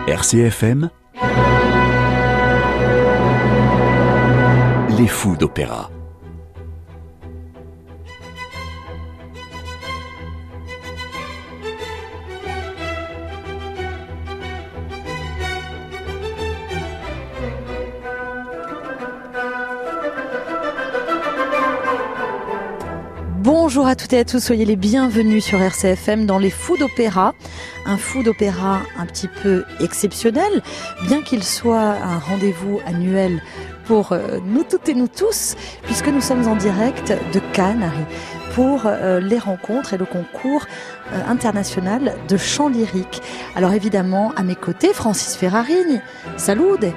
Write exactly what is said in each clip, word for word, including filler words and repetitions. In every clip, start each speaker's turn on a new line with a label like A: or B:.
A: R C F M, les fous d'opéra.
B: Bonjour à toutes et à tous, soyez les bienvenus sur R C F M dans les fous d'opéra. Un fou d'opéra un petit peu exceptionnel, bien qu'il soit un rendez-vous annuel pour euh, nous toutes et nous tous, puisque nous sommes en direct de Cannes, Harry, pour euh, les rencontres et le concours euh, international de chant lyrique. Alors évidemment, à mes côtés, Francis Ferrarini. Salud.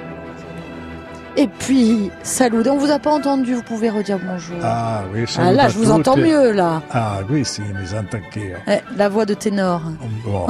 B: Et puis, salut, on vous a pas entendu, vous pouvez redire bonjour.
C: Ah oui, salut.
B: Ah là, je vous
C: toutes.
B: entends mieux, là.
C: Ah oui, si, mais entends
B: Eh, la voix de ténor.
C: Bon.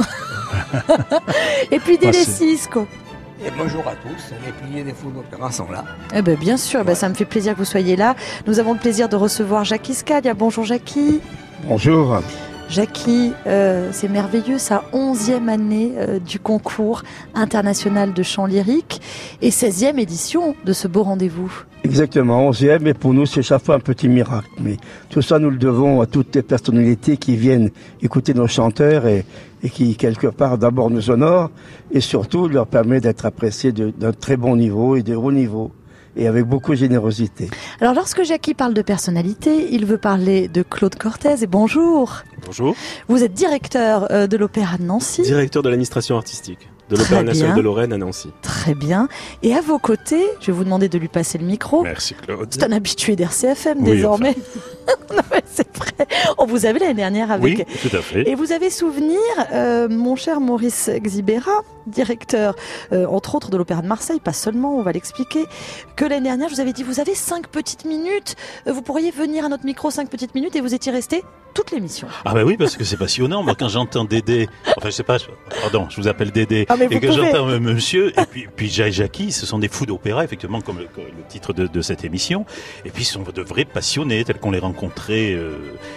B: Et puis, Dele
C: Merci.
B: Cisco.
D: Et bonjour à tous, les piliers des fous d'opéra sont là.
B: Eh ben, bien sûr,
D: Ouais.
B: ben, ça me fait plaisir que vous soyez là. Nous avons le plaisir de recevoir Jackie Scalia. Bonjour, Jackie.
C: Bonjour.
B: Jackie, euh, c'est merveilleux, sa onzième année euh, du concours international de chant lyrique et seizième édition de ce beau rendez-vous.
E: Exactement, onzième, et pour nous c'est chaque fois un petit miracle. Mais tout ça nous le devons à toutes les personnalités qui viennent écouter nos chanteurs et, et qui quelque part d'abord nous honorent et surtout leur permet d'être appréciés de- d'un très bon niveau et de haut niveau et avec beaucoup de générosité.
B: Alors lorsque Jackie parle de personnalité, il veut parler de Claude Cortez et bonjour.
F: Bonjour,
B: Vous êtes directeur euh, de l'Opéra de Nancy.
F: directeur de l'administration artistique de
B: Très
F: l'Opéra national
B: bien.
F: de Lorraine à Nancy.
B: Très bien. Et à vos côtés, je vais vous demander de lui passer le micro.
F: Merci Claude.
B: C'est un habitué d'R C F M
F: Oui,
B: désormais. Non, mais c'est vrai. On vous avait l'année dernière avec...
F: Oui, tout à fait.
B: Et vous avez souvenir, euh, mon cher Maurice Xibera, directeur, euh, entre autres, de l'Opéra de Marseille, pas seulement, on va l'expliquer, que l'année dernière, je vous avais dit, vous avez cinq petites minutes, euh, vous pourriez venir à notre micro cinq petites minutes, et vous étiez resté toute l'émission.
G: Ah bah oui, parce que c'est passionnant. Moi, quand j'entends Dédé, enfin je sais pas, je- pardon, je vous appelle Dédé,
B: Ah, mais vous
G: et que
B: pouvez.
G: j'entends euh, Monsieur, et puis puis Jai et Jackie, ce sont des fous d'opéra, effectivement, comme le, comme le titre de, de cette émission. Et puis, ce sont de vrais passionnés, tels qu'on les rencontrait euh,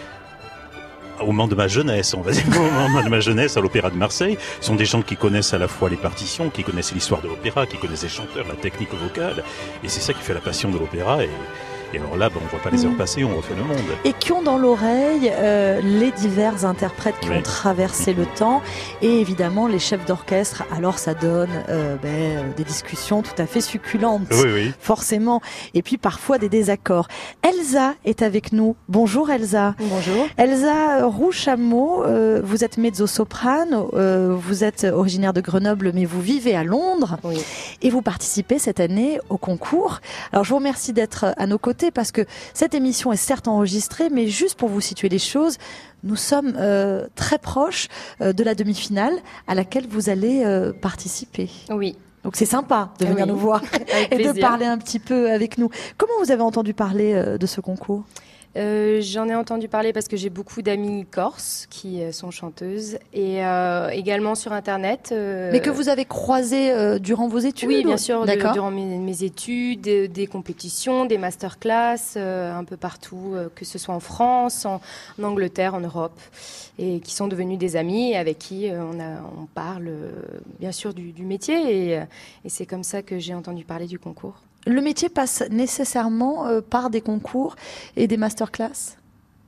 G: au moment de ma jeunesse, on va dire, au moment de ma jeunesse à l'Opéra de Marseille. Ce sont des gens qui connaissent à la fois les partitions, qui connaissent l'histoire de l'opéra, qui connaissent les chanteurs, la technique vocale, et c'est ça qui fait la passion de l'opéra. Et, et alors là, ben, on voit pas les heures
B: Mm.
G: passer, on refait le monde.
B: Et qui ont dans l'oreille euh, les divers interprètes qui
G: Oui.
B: ont traversé le temps et évidemment les chefs d'orchestre. Alors ça donne euh, ben, euh, des discussions tout à fait succulentes,
G: Oui, oui.
B: forcément, et puis parfois des désaccords. Elsa est avec nous. Bonjour Elsa.
H: Bonjour.
B: Elsa Rouchameau, euh, vous êtes mezzo-soprano, euh, vous êtes originaire de Grenoble mais vous vivez à Londres
H: Oui.
B: et vous participez cette année au concours. Alors je vous remercie d'être à nos côtés parce que cette émission est certes enregistrée, mais juste pour vous situer les choses, nous sommes euh, très proches euh, de la demi-finale à laquelle vous allez euh, participer.
H: Oui.
B: Donc c'est sympa de venir
H: Oui.
B: nous voir
H: Avec
B: et de
H: plaisir.
B: parler un petit peu avec nous. Comment vous avez entendu parler euh, de ce concours ?
H: Euh, J'en ai entendu parler parce que j'ai beaucoup d'amies corses qui euh, sont chanteuses et euh, également sur Internet. euh,
B: Mais que vous avez croisé euh, durant vos études ?
H: Oui,
B: ou-
H: bien sûr, de-
B: D'accord.
H: durant mes, mes études, euh, des compétitions, des masterclass, euh, un peu partout, euh, que ce soit en France, en, en Angleterre, en Europe, et qui sont devenus des amis et avec qui euh, on, a, on parle euh, bien sûr du, du métier et, euh, et c'est comme ça que j'ai entendu parler du concours.
B: Le métier passe nécessairement euh, par des concours et des masterclass ?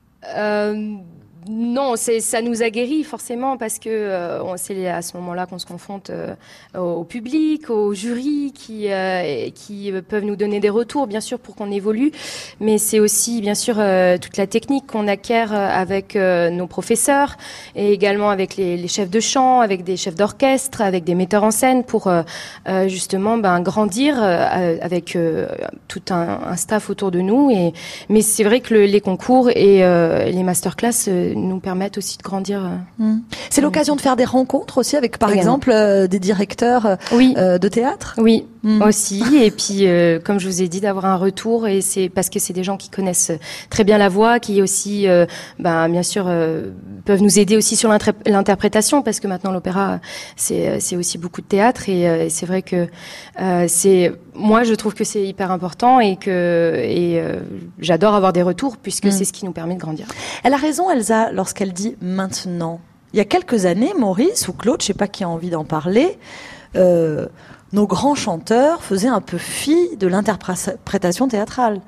H: Euh, non, c'est, ça nous a guéris forcément parce que euh, on- c'est à ce moment-là qu'on se confronte euh, au public, au jury qui, euh, et qui euh, peuvent nous donner des retours, bien sûr, pour qu'on évolue. Mais c'est aussi, bien sûr, euh, toute la technique qu'on acquiert euh, avec euh, nos professeurs et également avec les, les chefs de chant, avec des chefs d'orchestre, avec des metteurs en scène pour euh, euh, justement ben, grandir euh, avec euh, tout un, un staff autour de nous. Et, mais c'est vrai que le- les concours et euh, les masterclass euh, nous permettent aussi de grandir. euh.
B: Hmm. C'est l'occasion de faire des rencontres aussi avec, par
H: Également.
B: exemple, euh, des directeurs euh,
H: Oui,
B: euh, de théâtre.
H: oui,
B: Hmm.
H: aussi. Et puis, euh, comme je vous ai dit, d'avoir un retour. Et c'est parce que c'est des gens qui connaissent très bien la voix, qui aussi, euh, ben, bien sûr, euh, peuvent nous aider aussi sur l'intré- l'interprétation, parce que maintenant l'opéra, c'est c'est aussi beaucoup de théâtre. Et euh, c'est vrai que euh, c'est, moi, je trouve que c'est hyper important et que et euh, j'adore avoir des retours puisque
B: Mm.
H: c'est ce qui nous permet de grandir.
B: Elle a raison, Elsa, lorsqu'elle dit maintenant. il y a quelques années, Maurice ou Claude, je ne sais pas qui a envie d'en parler, euh, nos grands chanteurs faisaient un peu fi de l'interprétation théâtrale.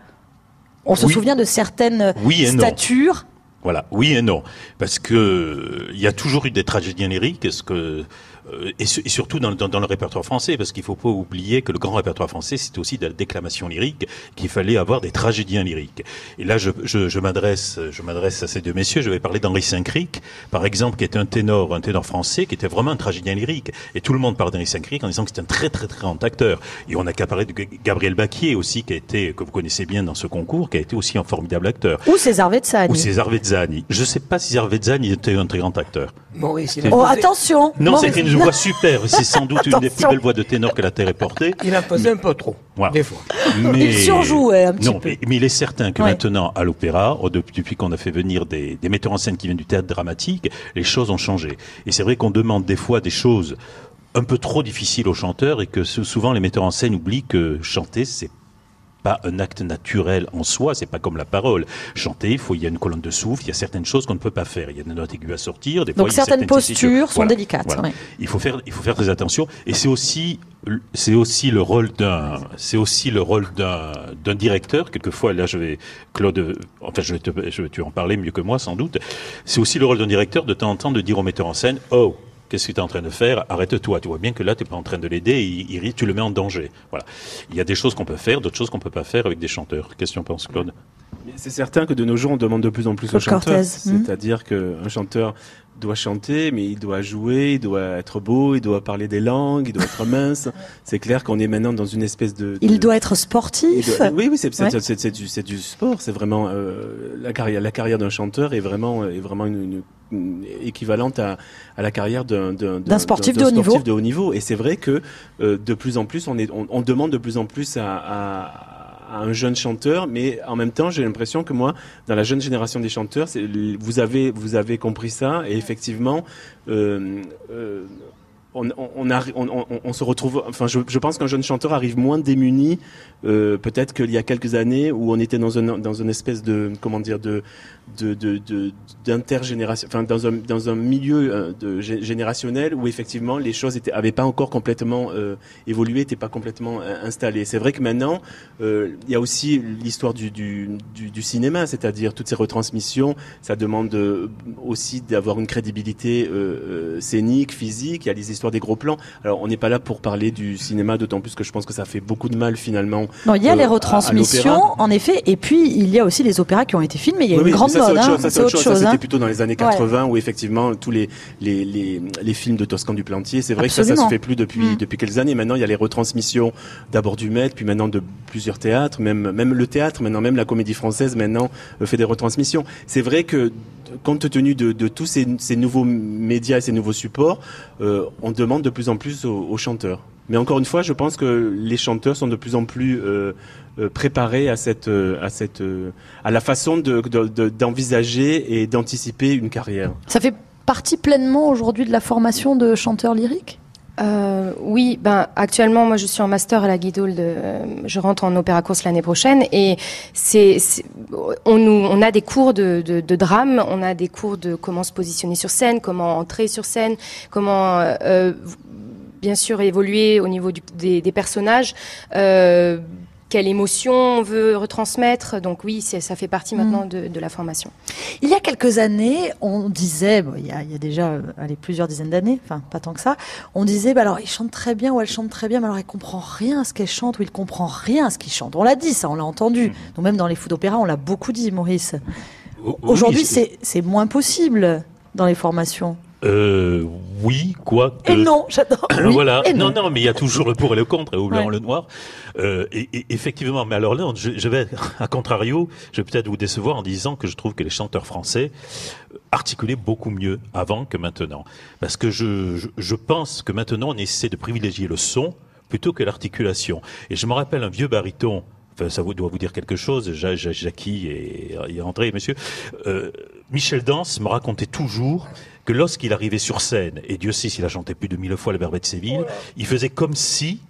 B: On se
G: oui.
B: souvient de certaines
G: oui
B: statures.
G: Voilà, oui et non, parce que il y a toujours eu des tragédiens lyriques, est-ce que et, et surtout dans, dans, dans le répertoire français, parce qu'il faut pas oublier que le grand répertoire français, c'est aussi de la déclamation lyrique, qu'il fallait avoir des tragédiens lyriques. Et là, je, je, je m'adresse, je m'adresse à ces deux messieurs. Je vais parler d'Henri Saint-Cric, par exemple, qui était un ténor, un ténor français, qui était vraiment un tragédien lyrique. Et tout le monde parle d'Henri Saint-Cric en disant que c'est un très très très grand acteur. Et on n'a qu'à parler de Gabriel Baquier aussi, qui a été, que vous connaissez bien dans ce concours, qui a été aussi un formidable acteur.
B: Ou César Vezzani.
G: Ou César Vezzani. Je sais pas si César Vezzani était un très grand acteur.
D: Maurice, il a
B: Oh,
D: posé...
B: attention.
G: Non,
B: Maurice...
G: c'était une voix super. C'est sans doute une des plus belles voix de ténor que la terre ait portée.
D: Il a posé un peu trop,
G: Voilà.
D: des fois.
G: Mais...
B: Il surjouait un petit
G: non,
B: peu.
G: Mais, mais il est certain que
B: Ouais.
G: maintenant, à l'opéra, depuis qu'on a fait venir des, des metteurs en scène qui viennent du théâtre dramatique, les choses ont changé. Et c'est vrai qu'on demande des fois des choses un peu trop difficiles aux chanteurs et que souvent les metteurs en scène oublient que chanter, c'est pas un acte naturel en soi, c'est pas comme la parole. Chanter, il faut, il y a une colonne de souffle, il y a certaines choses qu'on ne peut pas faire. Il y a des notes aiguës à sortir, des fois,
B: Donc
G: il y a
B: certaines postures sont
G: voilà,
B: délicates.
G: voilà.
B: Ouais.
G: Il faut faire, il faut faire très attention. Et c'est aussi, c'est aussi le rôle d'un, c'est aussi le rôle d'un, d'un directeur. Quelquefois, là, je vais, Claude, enfin, je vais te, je vais tu en parler mieux que moi, sans doute. C'est aussi le rôle d'un directeur de temps en temps de dire au metteur en scène, oh, qu'est-ce que tu es en train de faire? Arrête-toi. Tu vois bien que là, tu n'es pas en train de l'aider, il, il, tu le mets en danger. Voilà. Il y a des choses qu'on peut faire, d'autres choses qu'on peut pas faire avec des chanteurs. Qu'est-ce que tu en penses, Claude?
A: C'est certain que de nos jours, on demande de plus en plus
B: Claude
A: aux chanteurs.
B: Cortez.
A: C'est-à-dire qu'un chanteur doit chanter, mais il doit jouer, il doit être beau, il doit parler des langues, il doit être mince. C'est clair qu'on est maintenant dans une espèce de... de...
B: Il doit être sportif.
A: Doit... Oui, oui, c'est, c'est,
B: Ouais.
A: c'est, c'est, c'est, du, c'est du sport. C'est vraiment euh, la carrière. La carrière d'un chanteur est vraiment est vraiment une, une, une équivalente à, à la carrière d'un, d'un,
B: D'un sportif
A: d'un, d'un
B: de haut
A: sportif
B: niveau.
A: de haut niveau. Et c'est vrai que euh, de plus en plus, on est, on, on demande de plus en plus à, à à un jeune chanteur, mais en même temps, j'ai l'impression que moi, dans la jeune génération des chanteurs, c'est, vous avez, vous avez compris ça, et effectivement, euh, euh, on, on, on, a, on, on, on se retrouve. Enfin, je, je pense qu'un jeune chanteur arrive moins démuni, euh, peut-être qu'il y a quelques années où on était dans un, dans une espèce de, comment dire, de, de, de, de d'intergénération, enfin, dans un, dans un milieu de, générationnel où effectivement les choses étaient, avaient pas encore complètement euh, évolué, n'étaient pas complètement euh, installées. C'est vrai que maintenant, euh, il y a aussi l'histoire du, du, du, du cinéma, c'est-à-dire toutes ces retransmissions, ça demande euh, aussi d'avoir une crédibilité euh, euh, scénique, physique. Il y a les histoires des gros plans. Alors, on n'est pas là pour parler du cinéma, d'autant plus que je pense que ça fait beaucoup de mal finalement.
B: Non, il y a
A: euh,
B: les
A: à- à
B: retransmissions,
A: l'opéra.
B: en effet, et puis il y a aussi les opéras qui ont été filmés. Il y a
A: Oui,
B: une
A: oui,
B: grande
A: mais ça, c'est
B: mode,
A: autre
B: hein.
A: chose, ça, c'est autre chose. Ça,
B: hein.
A: c'était plutôt dans les années quatre-vingts où effectivement tous les les les, les films de Toscan du Plantier, c'est vrai que ça, ça
B: Absolument.
A: se fait plus depuis
B: Mm.
A: depuis quelques années. Maintenant, il y a les retransmissions d'abord du Met, puis maintenant de plusieurs théâtres, même même le théâtre, maintenant même la Comédie Française maintenant euh, fait des retransmissions. C'est vrai que compte tenu de, de tous ces, ces nouveaux médias et ces nouveaux supports, euh, on demande de plus en plus aux, aux chanteurs. Mais encore une fois, je pense que les chanteurs sont de plus en plus euh, euh, préparés à cette, euh, à cette, euh, à la façon de, de, de- d'envisager et d'anticiper une carrière.
B: Ça fait partie pleinement aujourd'hui de la formation de chanteurs lyriques.
H: Euh, oui, ben actuellement, moi, je suis en master à la Guildhall. De, euh, je rentre en opéra course l'année prochaine, et c'est, c'est on nous, on a des cours de, de, de drame, on a des cours de comment se positionner sur scène, comment entrer sur scène, comment euh, bien sûr évoluer au niveau du, des, des personnages. Euh, quelle émotion on veut retransmettre. Donc oui, c'est, ça fait partie maintenant de, de la formation.
B: Il y a quelques années, on disait, bon, il, y a, il y a déjà euh, allez, plusieurs dizaines d'années, enfin pas tant que ça, on disait, bah, alors il chante très bien ou elle chante très bien, mais alors elle comprend rien à ce qu'elle chante ou il comprend rien à ce qu'il chante. On l'a dit, ça, on l'a entendu. Donc même dans les fous d'opéra, on l'a beaucoup dit, Maurice. Aujourd'hui,
G: Oui,
B: c'est, c'est moins possible dans les formations.
G: Euh, oui, quoi que...
B: Et non, j'adore. Oui,
G: voilà.
B: et
G: Non, non, mais il y a toujours le pour et le contre, et au blanc
B: Ouais.
G: et le noir. Euh, et, et effectivement, mais alors là, je, je vais, à contrario, je vais peut-être vous décevoir en disant que je trouve que les chanteurs français articulaient beaucoup mieux avant que maintenant. Parce que je, je, je pense que maintenant, on essaie de privilégier le son plutôt que l'articulation. Et je me rappelle un vieux baryton, enfin, ça vous, doit vous dire quelque chose, Ja- Ja- Jackie et, et André, monsieur, euh, Michel Dance me racontait toujours que lorsqu'il arrivait sur scène, et Dieu sait s'il a chanté plus de mille fois le Verbet de Séville, il faisait comme si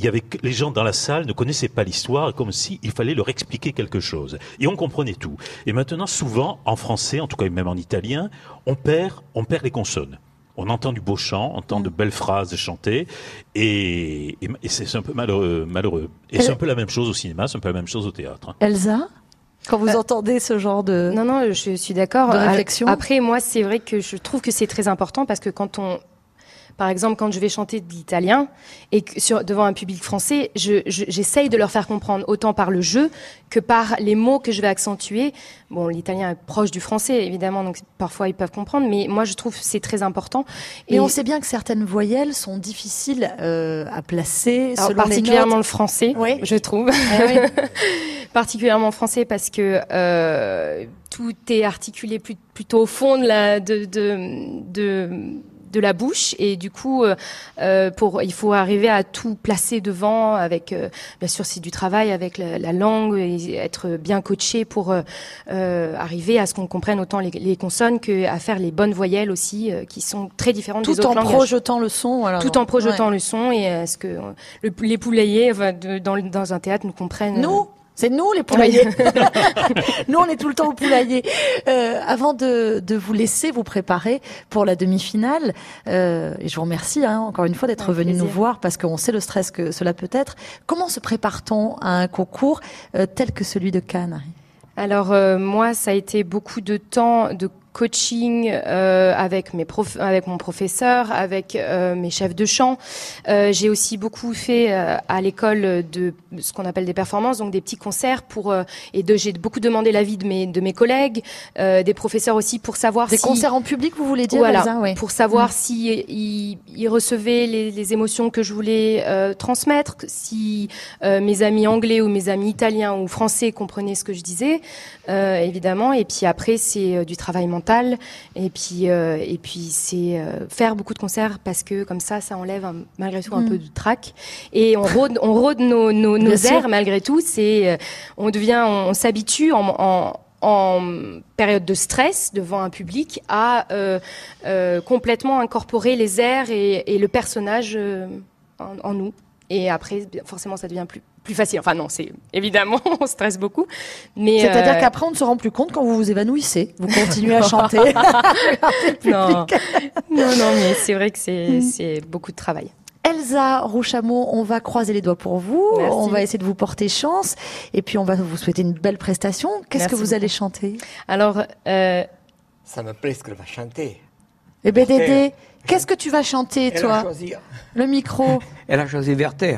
G: il y avait les gens dans la salle ne connaissaient pas l'histoire, comme si il fallait leur expliquer quelque chose. Et on comprenait tout. Et maintenant, souvent, en français, en tout cas même en italien, on perd, on perd les consonnes. On entend du beau chant, on entend mmh. de belles phrases chantées, et, et, et c'est un peu malheureux. malheureux. Et Elle... c'est un peu la même chose au cinéma, c'est un peu la même chose au théâtre.
B: Elsa, quand vous euh... entendez ce genre de
H: non non, je suis d'accord.
B: De réflexion.
H: Après, moi, c'est vrai que je trouve que c'est très important parce que quand on Par exemple, quand je vais chanter de l'italien et que sur, devant un public français, je, je, j'essaye de leur faire comprendre autant par le jeu que par les mots que je vais accentuer. Bon, l'italien est proche du français, évidemment, donc parfois ils peuvent comprendre, mais moi je trouve que c'est très important.
B: Et, et on sait bien que certaines voyelles sont difficiles euh, à placer,
H: alors,
B: selon
H: particulièrement
B: les
H: le français,
B: oui.
H: je trouve.
B: Ah, oui.
H: Particulièrement le français parce que euh, tout est articulé plus, plutôt au fond de la... de, de, de de la bouche et du coup euh, pour il faut arriver à tout placer devant avec euh, bien sûr c'est du travail avec la, la langue et être bien coaché pour euh, euh, arriver à ce qu'on comprenne autant les, les consonnes que à faire les bonnes voyelles aussi euh, qui sont très différentes
B: tout
H: des autres langages.
B: Tout en projetant le son alors,
H: tout en projetant
B: ouais.
H: le son et est-ce que euh, le, les poulaillers enfin, de, dans, dans un théâtre nous comprennent.
B: Nous C'est nous les poulaillers. Nous on est tout le temps au poulailler. Euh, avant de, de vous laisser vous préparer pour la demi-finale, euh, et je vous remercie hein, encore une fois d'être
H: Avec
B: venu
H: plaisir.
B: nous voir parce qu'on sait le stress que cela peut être. Comment se prépare-t-on à un concours euh, tel que celui de Cannes?
H: Alors euh, moi ça a été beaucoup de temps de coaching euh, avec mes prof, avec mon professeur, avec euh, mes chefs de chant. Euh, j'ai aussi beaucoup fait euh, à l'école de ce qu'on appelle des performances, donc des petits concerts pour euh, et de, j'ai beaucoup demandé l'avis de mes de mes collègues, euh, des professeurs aussi pour savoir
B: des
H: si,
B: concerts en public, vous voulez dire
H: voilà,
B: Elsa, oui.
H: pour savoir
B: mmh.
H: si ils, ils recevaient les, les émotions que je voulais euh, transmettre, si euh, mes amis anglais ou mes amis italiens ou français comprenaient ce que je disais, euh, évidemment. Et puis après c'est euh, du travail mental. Et puis, euh, et puis c'est euh, faire beaucoup de concerts parce que comme ça, ça enlève un, malgré tout un mmh. peu de trac. Et on rôde, on rôde nos, nos, nos airs malgré tout. C'est, euh, on devient, on, on s'habitue en, en, en période de stress devant un public à euh, euh, complètement incorporer les airs et, et le personnage euh, en, en nous. Et après, forcément, ça devient plus plus facile. Enfin non, c'est évidemment, on stresse beaucoup. Mais
B: c'est-à-dire
H: euh...
B: qu'après, on ne se rend plus compte quand vous vous évanouissez. Vous continuez à chanter.
H: non. non, non, mais c'est vrai que c'est, mmh. c'est beaucoup de travail.
B: Elsa Rouchameau, on va croiser les doigts pour vous.
H: Merci.
B: On va essayer de vous porter chance. Et puis, on va vous souhaiter une belle prestation. Qu'est-ce
H: Merci
B: que vous
H: beaucoup.
B: allez chanter?
H: Alors, euh...
D: ça me plaît ce qu'elle va chanter.
B: Eh bien, Dédé, qu'est-ce que tu vas chanter,
D: Elle
B: toi?
D: a choisi...
B: Le micro.
D: Elle a choisi Werther.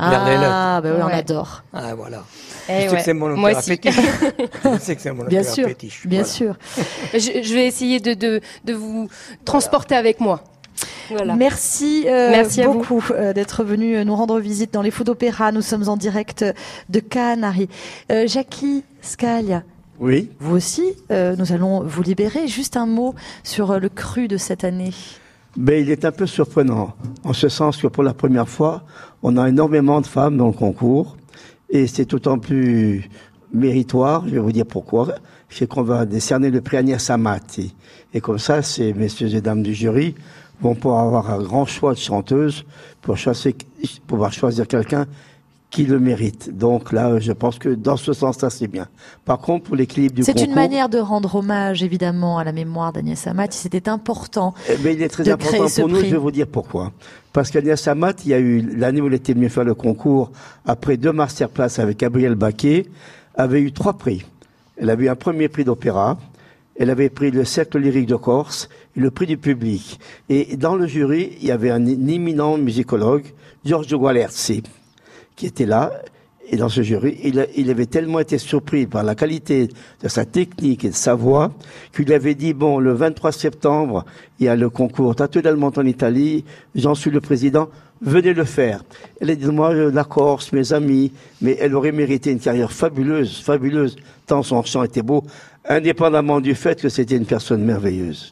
B: Ah, ben oui, on
H: ouais.
B: adore.
D: Ah, voilà.
H: Eh
D: je sais
H: ouais.
D: que c'est mon
H: Moi
D: opéra
H: aussi.
D: fétiche. Je sais que c'est mon
B: Bien
D: opéra
B: sûr,
D: fétiche.
B: bien
D: Voilà.
B: sûr.
H: je, je vais essayer de, de, de vous transporter voilà. avec moi. Voilà.
B: Merci, euh,
H: Merci à
B: beaucoup euh, d'être venu nous rendre visite dans les Fous d'Opéra. Nous sommes en direct de Cannes, Harry. Euh, Jackie Scaglia.
E: Oui.
B: Vous aussi, euh, nous allons vous libérer. Juste un mot sur euh, le cru de cette année.
E: Ben, il est un peu surprenant, en ce sens que pour la première fois, on a énormément de femmes dans le concours, et c'est d'autant plus méritoire, je vais vous dire pourquoi, c'est qu'on va décerner le prix Agnès Amati. Et comme ça, ces messieurs et dames du jury vont pouvoir avoir un grand choix de chanteuses pour choisir, pouvoir choisir quelqu'un qui le mérite. Donc là, je pense que dans ce sens-là, c'est bien. Par contre, pour l'équilibre du
B: c'est
E: concours...
B: C'est une manière de rendre hommage, évidemment, à la mémoire d'Agnès Amati. C'était important.
E: Eh bien, il est très important pour nous, prix. Je vais vous dire pourquoi. Parce qu'Agnès Amati, il y a eu, l'année où elle était venue faire le concours, après deux masterclass avec Gabriel Baquet, avait eu trois prix. Elle avait eu un premier prix d'opéra, elle avait pris le Cercle lyrique de Corse et le prix du public. Et dans le jury, il y avait un éminent musicologue, Giorgio Gualerzi, qui était là, et dans ce jury, il, il avait tellement été surpris par la qualité de sa technique et de sa voix, qu'il avait dit, bon, le vingt-trois septembre, il y a le concours Tattoo del Monte en Italie, j'en suis le président, venez le faire. Elle a dit, moi, la Corse, mes amis, mais elle aurait mérité une carrière fabuleuse, fabuleuse, tant son chant était beau, indépendamment du fait que c'était une personne merveilleuse.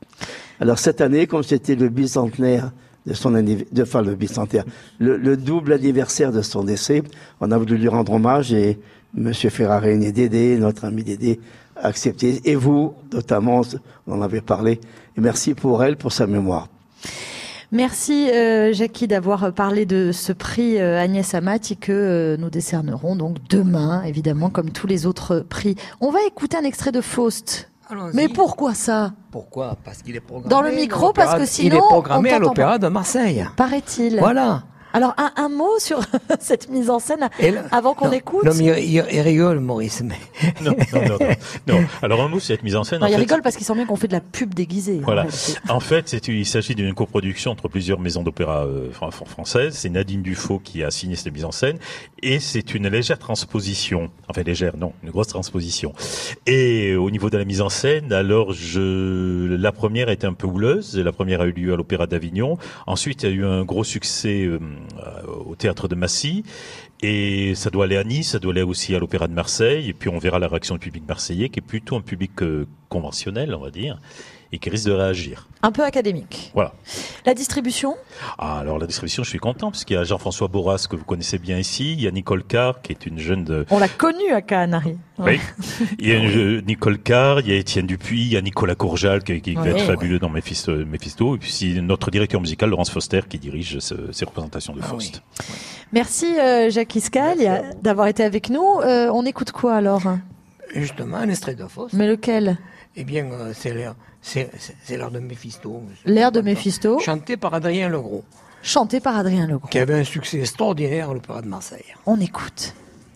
E: Alors cette année, comme c'était le bicentenaire de son de, enfin le bicentenaire, le, le double anniversaire de son décès, on a voulu lui rendre hommage et Monsieur Ferrarene et Dédé, notre ami Dédé, a accepté. Et vous, notamment, on en avait parlé. Et merci pour elle, pour sa mémoire.
B: Merci euh, Jackie d'avoir parlé de ce prix euh, Agnès Amati que euh, nous décernerons donc demain, évidemment, comme tous les autres prix. On va écouter un extrait de Faust.
D: Allons-y.
B: Mais pourquoi ça?
D: Pourquoi? Parce qu'il est programmé.
B: Dans le micro, parce que sinon,
D: il est programmé
B: on
D: à
B: t'entend
D: l'Opéra
B: pas.
D: de Marseille.
B: Paraît-il.
D: Voilà.
B: Alors, un, un mot sur cette mise en scène
D: Et là-
B: avant qu'on
D: non,
B: écoute.
D: Non, mais il, il- il rigole, Maurice. Mais
G: Non, non, non, non, non. Alors un mot, c'est cette mise en scène.
B: Non,
G: en
B: il
G: fait,
B: rigole parce qu'il sent bien qu'on fait de la pub déguisée.
G: Voilà.
B: en réalité.
G: En fait, c'est, il s'agit d'une coproduction entre plusieurs maisons d'opéra euh, fran- fran- françaises. C'est Nadine Dufaux qui a signé cette mise en scène. Et c'est une légère transposition. Enfin, légère, non, une grosse transposition. Et au niveau de la mise en scène, alors, je, la première était un peu houleuse. La première a eu lieu à l'Opéra d'Avignon. Ensuite, il y a eu un gros succès euh, au Théâtre de Massy. Et ça doit aller à Nice, ça doit aller aussi à l'Opéra de Marseille. Et puis, on verra la réaction du public marseillais, qui est plutôt un public euh, conventionnel, on va dire, et qui risque de réagir.
B: Un peu académique.
G: Voilà.
B: La distribution?
G: Ah, alors la distribution, je suis content parce qu'il y a Jean-François Borras que vous connaissez bien ici, il y a Nicole Carr qui est une jeune de...
B: On l'a connue à Cannes, Harry.
G: Oui. Il y a une, euh, Nicole Carr, il y a Étienne Dupuis, il y a Nicolas Courjal qui, qui va
B: Oui,
G: être
B: ouais.
G: fabuleux dans Méphisto, Méphisto, et puis c'est notre directeur musical Laurence Foster qui dirige ce- ces représentations de
D: Ah
G: Faust.
B: Merci euh, Jackie Scaglia d'avoir été avec nous. Euh, on écoute quoi alors?
D: justement, un extrait de Faust.
B: Mais lequel?
D: Eh bien, euh, c'est l'air, c'est, c'est- c'est l'air de Méphisto.
B: L'air de Méphisto,
D: Chanté par Adrien Legros,
B: chanté par Adrien Legros.
D: qui avait un succès extraordinaire à l'Opéra de Marseille.
B: On écoute.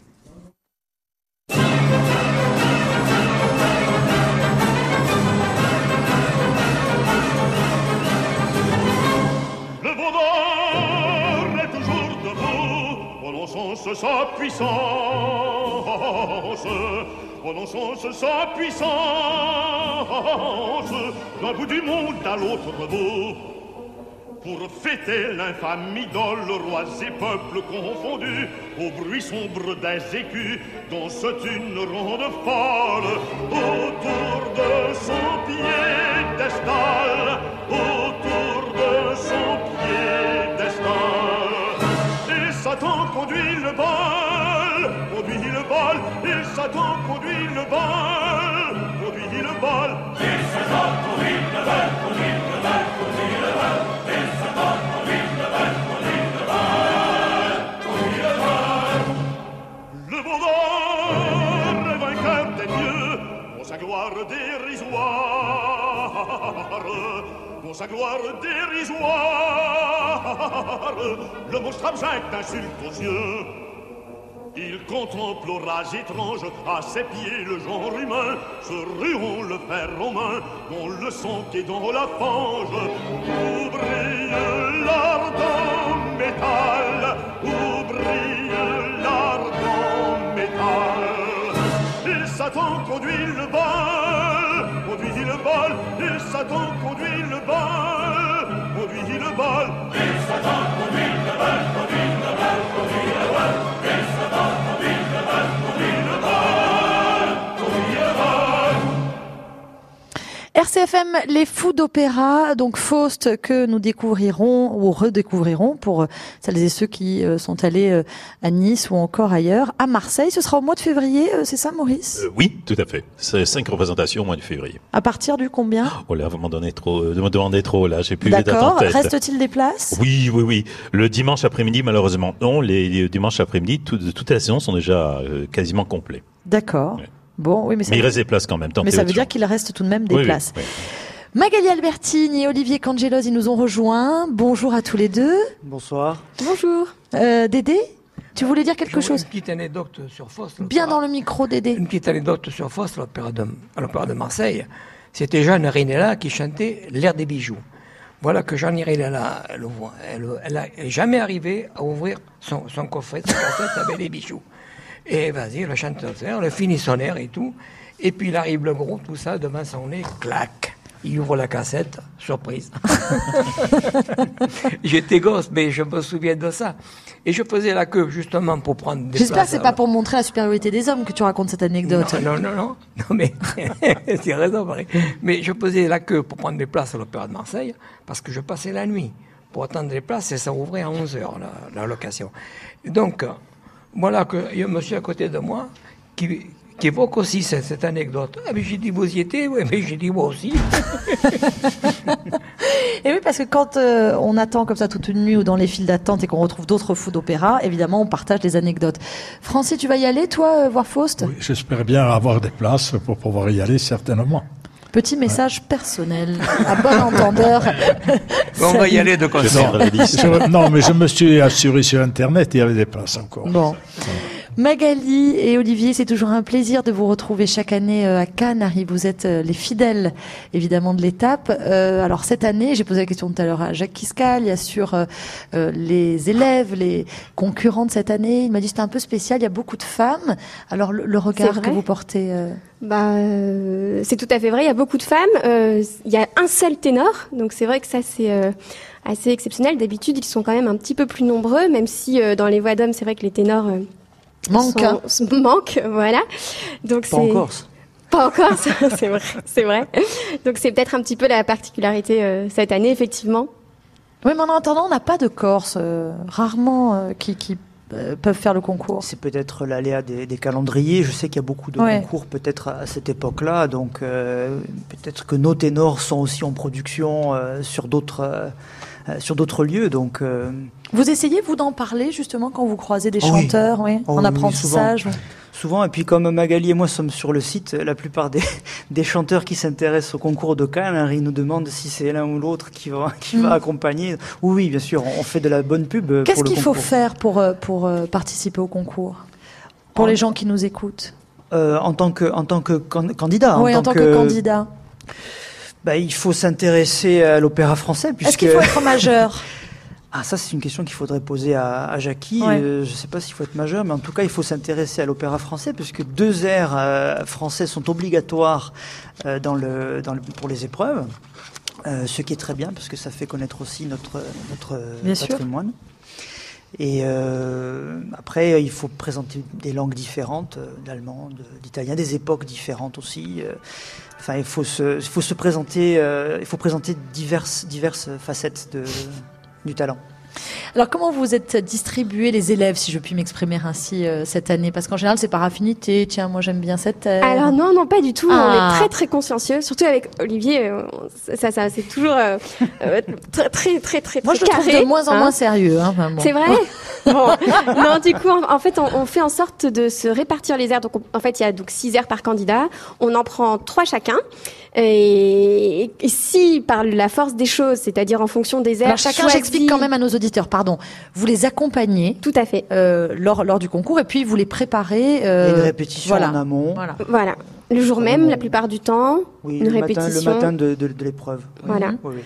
I: Le Vaudor est toujours debout, prononçons sa puissance, prononçons sa puissance, d'un bout du monde à l'autre bout, pour fêter l'infâme idole, rois et peuples confondus, au bruit sombre des écus, dansent une ronde folle, autour de son piédestal, autour de son piédestal. Et Satan conduit le bal, conduit le bal, et Satan conduit le bal, conduit le bal. Et Satan conduit le bal, conduit le bal, conduit le bal. Et Satan conduit le bal, conduit le bal, conduit le bal. Le Vaudor est vainqueur des dieux, pour sa gloire dérisoire, pour sa gloire dérisoire. Le monstre abject insulte aux yeux. Il contemple l'orage étrange, à ses pieds le genre humain, se ruant le fer en main, dans le sang et dans la fange. Où brille l'ardent métal, où brille l'ardent métal. Et Satan conduit le bal, conduit le bal, et Satan conduit le bal, conduit le bal. Et Satan conduit le bal, conduit le bal, conduit le bal. Et Satan conduit le bal, conduit le bal, conduit le bal.
B: R C F M, les fous d'opéra, donc Faust que nous découvrirons ou redécouvrirons pour celles et ceux qui euh, sont allés euh, à Nice ou encore ailleurs, à Marseille. Ce sera au mois de février, euh, c'est ça Maurice?
G: Euh, oui, tout à fait. C'est cinq représentations au mois de février.
B: À partir du combien?
G: Oh là, vous m'en donnez trop, euh, vous me demandez trop là, j'ai plus les dates en
B: D'accord,
G: tête.
B: reste-t-il des places?
G: Oui, oui, oui. Le dimanche après-midi, malheureusement, non. Les, les dimanches après-midi, tout, toute la saison sont déjà euh, quasiment complets.
B: D'accord.
G: Ouais.
B: Bon, oui, mais ça,
G: Mais il reste des places quand même.
B: mais ça veut dire qu'il reste tout de même des
G: oui, oui,
B: places.
G: oui.
B: Magali Albertini et Olivier Cangelos, ils nous ont rejoints. Bonjour à tous les deux.
J: Bonsoir.
B: Bonjour. Euh, Dédé, tu voulais dire quelque
D: J'aurais
B: chose?
D: Une petite anecdote sur Faust.
B: Bien
D: l'opéra.
B: dans le micro, Dédé.
D: Une petite anecdote sur Faust, à l'Opéra de, à l'Opéra de Marseille. C'était Jeanne Rinella qui chantait L'air des bijoux. Voilà que Jeanne Rinella, elle, ouvre- elle, elle a jamais arrivé à ouvrir son, son coffret, son cassette avec les bijoux. Et vas-y, le chanteur, elle finit son air et tout. Et puis il arrive le gros, tout ça, devant son nez, clac. Il ouvre la cassette, surprise. J'étais gosse, mais je me souviens de ça. Et je faisais la queue justement pour prendre des
B: J'espère
D: places.
B: que c'est pas pour montrer la supériorité des hommes que tu racontes cette anecdote.
D: Non, non, non, non, non mais c'est raison, Marie. Mais je faisais la queue pour prendre des places à l'Opéra de Marseille parce que je passais la nuit pour attendre les places et ça ouvrait à onze heures la, la location. Et donc, voilà qu'il y a un monsieur à côté de moi qui, qui évoque aussi cette, cette anecdote. Ah, mais j'ai dit, vous y étiez? Oui, mais j'ai dit, moi aussi.
B: Et oui, parce que quand euh, on attend comme ça toute une nuit ou dans les files d'attente et qu'on retrouve d'autres fous d'opéra, évidemment, on partage des anecdotes. Francis, tu vas y aller, toi, euh, voir Faust?
C: Oui, j'espère bien avoir des places pour pouvoir y aller, certainement.
B: Petit message ouais. personnel, à bon entendeur.
D: On va y aller de concert.
C: Non, je, non, mais je me suis assuré sur Internet, il y avait des places encore.
B: Bon. Ouais. Magali et Olivier, c'est toujours un plaisir de vous retrouver chaque année à Cannes. Harry, vous êtes les fidèles, évidemment, de l'étape. Euh, alors, cette année, j'ai posé la question tout à l'heure à Jacques Kiscal, il y a sur euh, les élèves, les concurrents de cette année. Il m'a dit que c'était un peu spécial, il y a beaucoup de femmes. Alors, le, le regard que vous portez... Euh...
J: Bah, euh, c'est tout à fait vrai, il y a beaucoup de femmes. Euh, il y a un seul ténor, donc c'est vrai que ça, c'est... Euh, assez exceptionnel. D'habitude, ils sont quand même un petit peu plus nombreux, même si euh, dans les voix d'hommes, c'est vrai que les ténors... Euh,
B: Manque,
J: sont, hein. manque, voilà. Donc
E: pas
J: c'est
E: encore.
J: Pas encore, c'est vrai, c'est vrai. Donc c'est peut-être un petit peu la particularité euh, cette année, effectivement.
B: Oui, mais en attendant, on n'a pas de Corses, euh, rarement euh, qui, qui euh, peuvent faire le concours.
K: C'est peut-être l'aléa des, des calendriers. Je sais qu'il y a beaucoup de ouais. concours peut-être à cette époque-là, donc euh, peut-être que nos ténors sont aussi en production euh, sur d'autres euh, sur d'autres lieux, donc. Euh,
B: Vous essayez, vous, d'en parler, justement, quand vous croisez des oh chanteurs, oui, oui,
K: oh
B: en
K: oui,
B: apprentissage
K: souvent. souvent, et puis comme Magali et moi sommes sur le site, la plupart des, des chanteurs qui s'intéressent au concours de Cannes, ils nous demandent si c'est l'un ou l'autre qui va, qui mmh. va accompagner. Oui, oui, bien sûr, on fait de la bonne pub pour le concours.
B: Qu'est-ce qu'il faut faire pour, pour euh, participer au concours? Pour en, les gens qui nous écoutent
K: euh, En tant que, en tant que can- candidat.
B: Oui, en,
K: en
B: tant,
K: tant
B: que,
K: que
B: candidat.
K: Bah, il faut s'intéresser à l'opéra français. Puisque...
B: Est-ce qu'il faut être majeur?
K: Ah, ça, c'est une question qu'il faudrait poser à, à Jackie.
B: Ouais.
K: Euh, je ne sais pas s'il faut être majeur, mais en tout cas, il faut s'intéresser à l'opéra français, puisque deux airs euh, français sont obligatoires euh, dans le, dans le, pour les épreuves, euh, ce qui est très bien, parce que ça fait connaître aussi notre, notre
B: bien
K: patrimoine. Sûr. Et euh, après, il faut présenter des langues différentes, euh, l'allemand, de, l'italien, des époques différentes aussi. Euh, enfin, il faut se, il faut se présenter, euh, il faut présenter diverses, diverses facettes de du talent.
B: Alors, comment vous êtes distribués, les élèves, si je puis m'exprimer ainsi, euh, cette année? Parce qu'en général, c'est par affinité. Tiens, moi, j'aime bien cette air.
J: Alors, non, non, pas du tout.
B: Ah.
J: On est très, très consciencieux. Surtout avec Olivier, euh, ça, ça, c'est toujours euh, euh, très, très, très, très,
B: moi,
J: très
B: je le trouve
J: carré.
B: de moins en
J: hein.
B: moins sérieux. Hein, enfin, bon.
J: C'est vrai. Bon. Non, du coup, en, en fait, on, on fait en sorte de se répartir les airs. Donc, on, en fait, il y a donc six airs par candidat. On en prend trois chacun. Et, et si, par la force des choses, c'est-à-dire en fonction des airs.
B: Alors, chacun,
J: choisis...
B: j'explique quand même à nos auditeurs, pardon. Vous les accompagnez.
J: Tout à fait.
B: Euh, lors, lors du concours, et puis vous les préparez.
K: Euh, Il y a une répétition
B: voilà.
K: en amont.
J: Voilà. voilà. Le jour même, amont. La plupart du temps.
K: Oui,
J: une
K: le
J: répétition.
K: Matin, le matin de, de, de l'épreuve.
J: Voilà.
K: Oui, oui.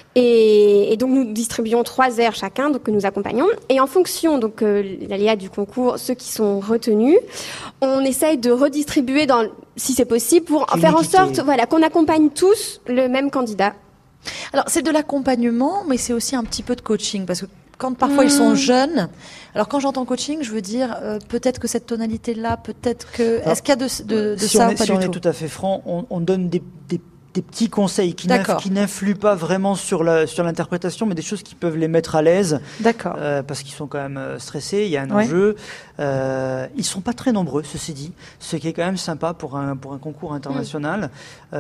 J: Et, et donc nous distribuons trois airs chacun, donc que nous accompagnons. Et en fonction, donc euh, l'aléa du concours, ceux qui sont retenus, on essaye de redistribuer, dans, si c'est possible, pour
K: une
J: faire
K: équité.
J: en sorte, voilà, qu'on accompagne tous le même candidat.
B: Alors c'est de l'accompagnement, mais c'est aussi un petit peu de coaching, parce que quand parfois mmh. ils sont jeunes. Alors quand j'entends coaching, je veux dire euh, peut-être que cette tonalité-là, peut-être que. Alors, est-ce qu'il y a de, de, de
K: si
B: ça
K: on est,
B: ou pas
K: si
B: du
K: on
B: tout?
K: est tout à fait franc, on, on donne des, des des petits conseils qui, n'inf- qui n'influent pas vraiment sur, la, sur l'interprétation, mais des choses qui peuvent les mettre à l'aise.
B: D'accord.
K: Euh, parce qu'ils sont quand même stressés, il y a un
B: ouais.
K: enjeu. Euh, ils sont pas très nombreux, ceci dit, ce qui est quand même sympa pour un, pour un concours international. Mmh.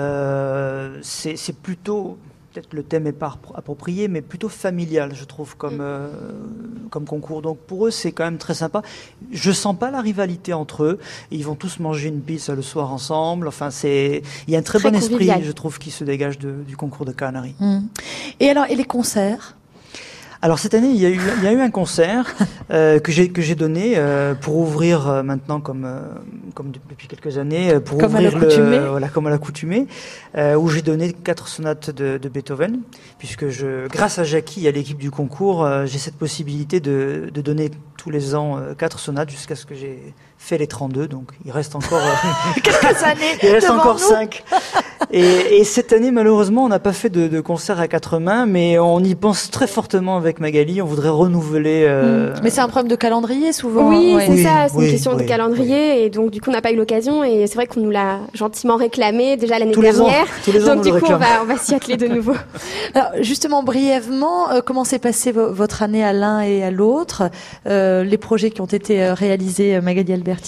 K: Euh, c'est, c'est plutôt... Peut-être que le thème n'est pas approprié, mais plutôt familial, je trouve, comme, euh, comme concours. Donc pour eux, c'est quand même très sympa. Je sens pas la rivalité entre eux. Ils vont tous manger une pizza le soir ensemble. Enfin, c'est, il y a un très, très bon convivial. esprit, je trouve, qui se dégage de, du concours de Cannes.
B: Mmh. Et alors, et les concerts?
K: Alors cette année, il y a eu, il y a eu un concert euh, que j'ai que j'ai donné euh, pour ouvrir euh, maintenant comme euh, comme depuis quelques années pour
B: comme
K: ouvrir
B: à l'accoutumée.
K: le voilà comme à l'accoutumée euh, où j'ai donné quatre sonates de, de Beethoven, puisque je grâce à Jackie et à l'équipe du concours euh, j'ai cette possibilité de de donner tous les ans euh, quatre sonates jusqu'à ce que j'ai fait les trente-deux, donc il reste encore euh,
B: quelques années.
K: Il reste
B: devant
K: encore
B: nous.
K: cinq. Et, et cette année, malheureusement, on n'a pas fait de, de concert à quatre mains, mais on y pense très fortement avec Magali. On voudrait renouveler. Euh...
B: Mais c'est un problème de calendrier souvent.
J: Oui,
B: ouais.
J: c'est
K: oui,
J: ça. C'est
K: oui,
J: une question
K: oui,
J: de calendrier,
K: oui.
J: et donc du coup, on n'a pas eu l'occasion. Et c'est vrai qu'on nous l'a gentiment réclamé déjà l'année
K: tous
J: dernière.
K: Les ans, tous les ans,
J: donc
K: on
J: du
K: le
J: coup, on
K: réclame.
J: va on va s'y atteler de nouveau.
B: Alors, justement, brièvement, euh, comment s'est passée vo- votre année à l'un et à l'autre, euh, les projets qui ont été euh, réalisés, euh, Magali Albertine?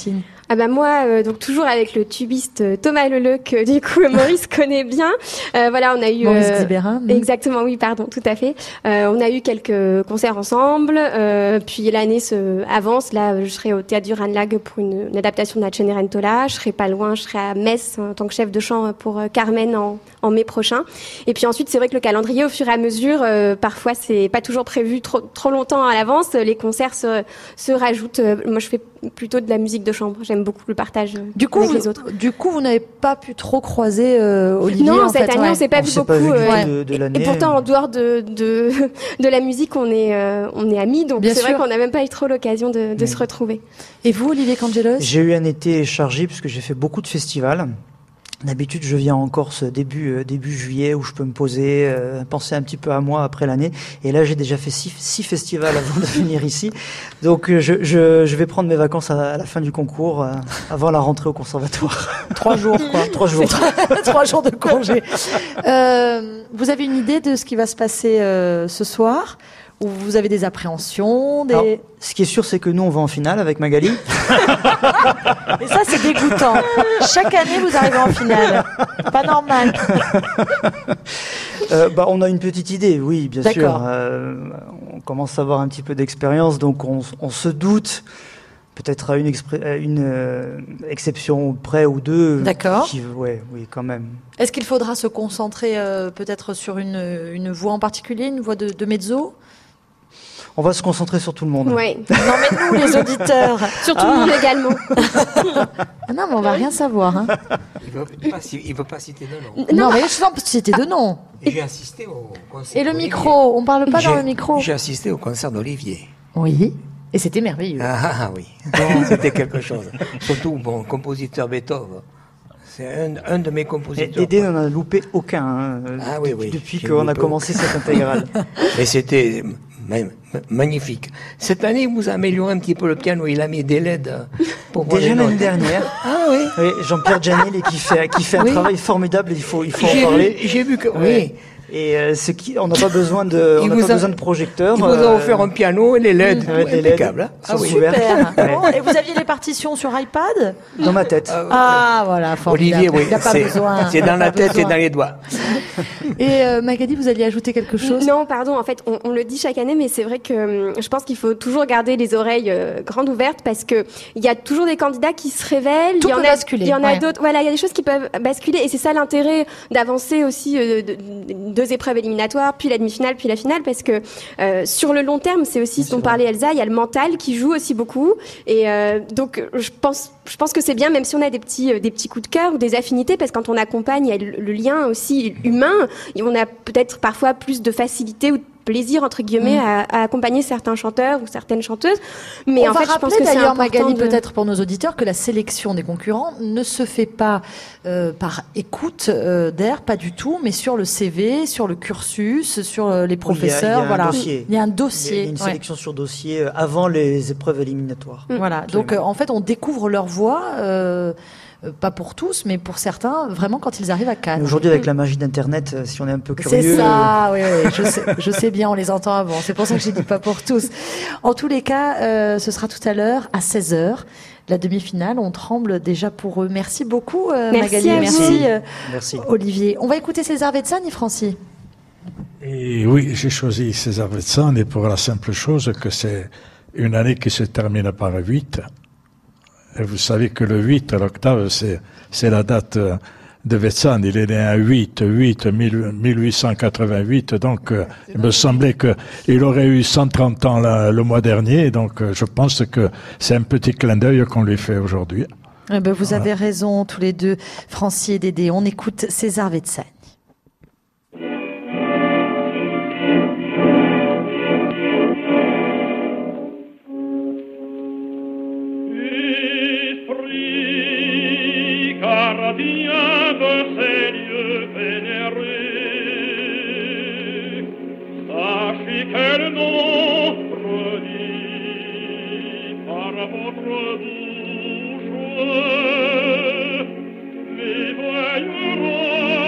J: Ah bah moi, euh, donc toujours avec le tubiste euh, Thomas Leleu, que du coup Maurice connaît bien. Euh, voilà, on a eu...
B: Maurice
J: euh,
B: Xibera, mm.
J: Exactement, oui, pardon, tout à fait. Euh, on a eu quelques concerts ensemble, euh, puis l'année se avance. Là, je serai au Théâtre du Ranelagh pour une, une adaptation de la Cenerentola. Je serai pas loin, je serai à Metz en tant que chef de chant pour euh, Carmen en, en mai prochain. Et puis ensuite, c'est vrai que le calendrier, au fur et à mesure, euh, parfois, c'est pas toujours prévu trop, trop longtemps à l'avance. Les concerts se, se rajoutent. Euh, moi, je fais plutôt de la musique de chambre. J'aime beaucoup le partage euh,
B: Du coup,
J: avec
B: vous,
J: les autres.
B: du coup, vous n'avez pas pu trop croiser euh, Olivier.
J: Non,
B: en
J: cette
B: fait,
J: année,
B: ouais.
J: on s'est pas
K: On
J: vu
K: s'est
J: beaucoup.
K: pas vu du
J: euh,
K: tout de- de
J: et-
K: l'année.
J: Et pourtant, en dehors de de, de la musique, on est euh, on est amis. Donc
B: Bien
J: c'est vrai
B: sûr.
J: qu'on n'a même pas eu trop l'occasion de, de
K: Oui.
J: se retrouver.
B: Et vous, Olivier Cangelos?
K: J'ai eu un été chargé puisque j'ai fait beaucoup de festivals. D'habitude, je viens en Corse début euh, début juillet où je peux me poser, euh, penser un petit peu à moi après l'année. Et là, j'ai déjà fait six, six festivals avant de venir ici. Donc, euh, je, je, je vais prendre mes vacances à, à la fin du concours, euh, avant la rentrée au conservatoire.
B: Trois jours, quoi.
K: Trois jours.
B: Trois jours de congé. Euh, vous avez une idée de ce qui va se passer euh, ce soir? Ou vous avez des appréhensions des...
K: Alors, ce qui est sûr, c'est que nous, on va en finale avec Magali.
B: Et ça, c'est dégoûtant. Chaque année, vous arrivez en finale. Pas normal.
K: Euh, bah, on a une petite idée, oui, bien sûr.
B: D'accord.
K: Euh, on commence à avoir un petit peu d'expérience, donc on, on se doute, peut-être à une, expré- à une euh, exception près ou deux.
B: D'accord.
K: Qui, ouais, oui, quand même.
B: Est-ce qu'il faudra se concentrer euh, peut-être sur une, une voix en particulier, une voix de, de mezzo?
K: On va se concentrer sur tout le monde.
J: Ouais.
B: Non, mais nous, les auditeurs.
J: Surtout
B: Ah.
J: nous également.
B: Ah non, mais on va rien savoir. Hein.
D: Il ne veut, pas ci- il veut pas citer de nom.
B: Non, mais je sens que c'était de nom.
D: Et j'ai assisté au concert.
B: Et le
D: d'Olivier.
B: micro, on parle pas dans
D: J'ai-
B: le micro.
D: J'ai assisté au concert d'Olivier.
B: Oui. Et c'était merveilleux.
D: Ah, ah, ah, oui, Bon, c'était quelque chose. Surtout, bon, compositeur Beethoven. C'est un, un de mes
K: Et
D: compositeurs.
K: Dédé n'en a loupé aucun hein,
D: Ah oui, oui.
K: depuis
D: J'ai
K: qu'on a
D: loupé
K: commencé
D: aucun.
K: cette intégrale.
D: Mais c'était ma- ma- magnifique. Cette année, il vous a amélioré un petit peu le piano. Il a mis des L E D pour voir
K: Déjà
D: les
K: l'année
D: notes.
K: dernière,
D: Ah oui.
K: oui, Jean-Pierre Janel qui fait, qui fait un
B: Oui.
K: travail formidable, il faut, il faut en
D: J'ai
K: parler.
D: vu, j'ai vu que
K: Ouais.
D: oui.
K: Et euh, ce qui, on n'a pas besoin de, on
D: Il
K: n'a
D: vous
K: pas
D: a-
K: besoin de projecteurs.
D: Il vous a
K: euh,
D: offert un piano et les L E D.
K: Ouais,
D: tout
K: des L E D.
D: impeccable. hein. Ah
K: Sans
D: oui.
K: couvert.
B: Super.
K: Ouais.
B: Bon, et vous aviez les partitions sur iPad?
K: Dans ma tête.
B: Ah, voilà, formidable.
D: Olivier, oui.
B: Il n'a pas
D: c'est-
B: besoin.
D: C'est
B: il n'a
D: dans la
B: pas
D: tête et
B: besoin.
D: dans les doigts.
B: Et euh, Magali, vous alliez ajouter quelque chose?
J: Non, pardon. En fait, on, on le dit chaque année, mais c'est vrai que hum, je pense qu'il faut toujours garder les oreilles euh, grandes ouvertes parce que il y a toujours des candidats qui se révèlent.
B: Tout
J: il y en
B: peut
J: a,
B: basculer,
J: Il y en a
B: ouais.
J: d'autres. Voilà, il y a des choses qui peuvent basculer et c'est ça l'intérêt d'avancer aussi euh, de, de- deux épreuves éliminatoires, puis la demi-finale, puis la finale, parce que euh, sur le long terme, c'est aussi ce dont parlait Elsa. Il y a le mental qui joue aussi beaucoup et euh, donc je pense, je pense que c'est bien, même si on a des petits, euh, des petits coups de cœur ou des affinités, parce que quand on accompagne, il y a le, le lien aussi humain. Et on a peut-être parfois plus de facilité ou de plaisir entre guillemets
B: Mm.
J: à, à accompagner certains chanteurs ou certaines chanteuses. Mais
B: On
J: en
B: va
J: fait, je pense
B: rappeler
J: que c'est
B: d'ailleurs,
J: important
B: Magali,
J: de-
B: peut-être pour nos auditeurs, que la sélection des concurrents ne se fait pas euh, par écoute euh, d'air, pas du tout, mais sur le C V, sur le cursus, sur euh, les professeurs.
K: Il y a, il y a un
B: voilà.
K: dossier.
B: Il y a un
K: Il y a-
B: dossier.
K: il y a une
B: ouais.
K: sélection sur dossier euh, avant les épreuves éliminatoires.
B: Voilà. Donc euh, en fait, on découvre leur voix. Euh, euh, pas pour tous, mais pour certains, vraiment quand ils arrivent à Cannes.
K: Aujourd'hui, avec la magie d'Internet, euh, si on est un peu curieux.
B: C'est ça, oui, oui, je sais, je sais bien, on les entend avant. C'est pour ça que j'ai dit pas pour tous. En tous les cas, euh, ce sera tout à l'heure à seize heures. La demi-finale, on tremble déjà pour eux. Merci beaucoup, euh,
J: Merci
B: Magali.
J: à vous.
B: Merci, euh,
K: Merci.
B: Olivier. On va écouter César Vetsani, Francis.
C: Et oui, j'ai choisi César Vetsani pour la simple chose que c'est une année qui se termine par huit. Et vous savez que le huit, l'octave, c'est, c'est la date de Vetsani. Il est né à huit, huit, mille huit cent quatre-vingt-huit. Donc, euh, il me semblait qu'il aurait eu cent trente ans la, le mois dernier. Donc, euh, je pense que c'est un petit clin d'œil qu'on lui fait aujourd'hui.
B: Eh ben, vous
C: Voilà.
B: avez raison, tous les deux, Francis et Dédé. On écoute César Vetsani.
I: Esprit gardien de ces lieux vénérés, sachez quel nom redit par votre bouche m'éveillera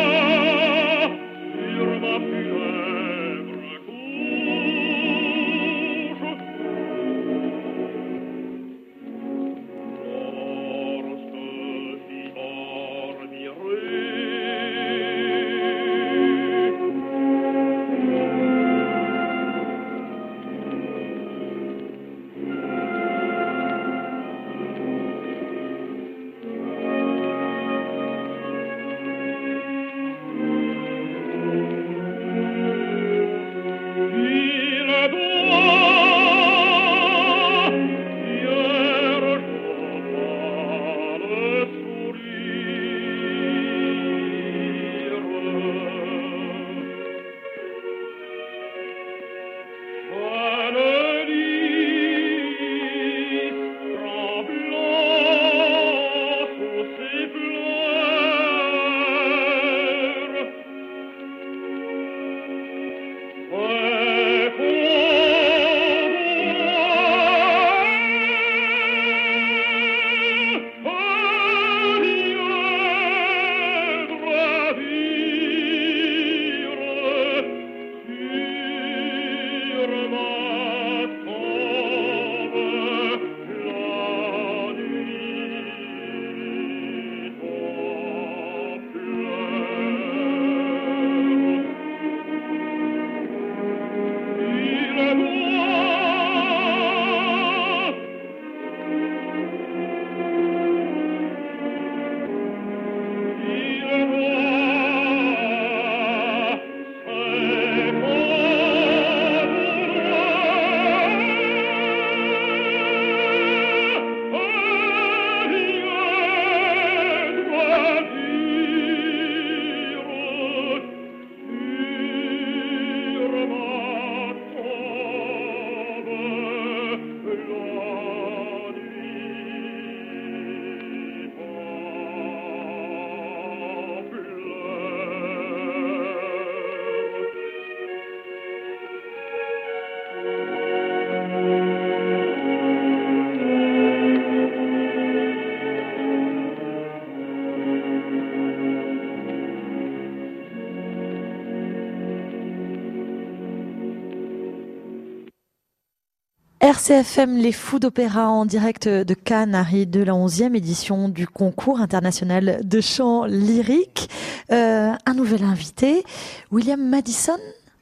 I: sur ma funèbre couche. Oh,
B: R C F M, les fous d'opéra en direct de Cannes, Harry, de la onzième édition du concours international de chant lyrique. Euh, un nouvel invité, William Madison.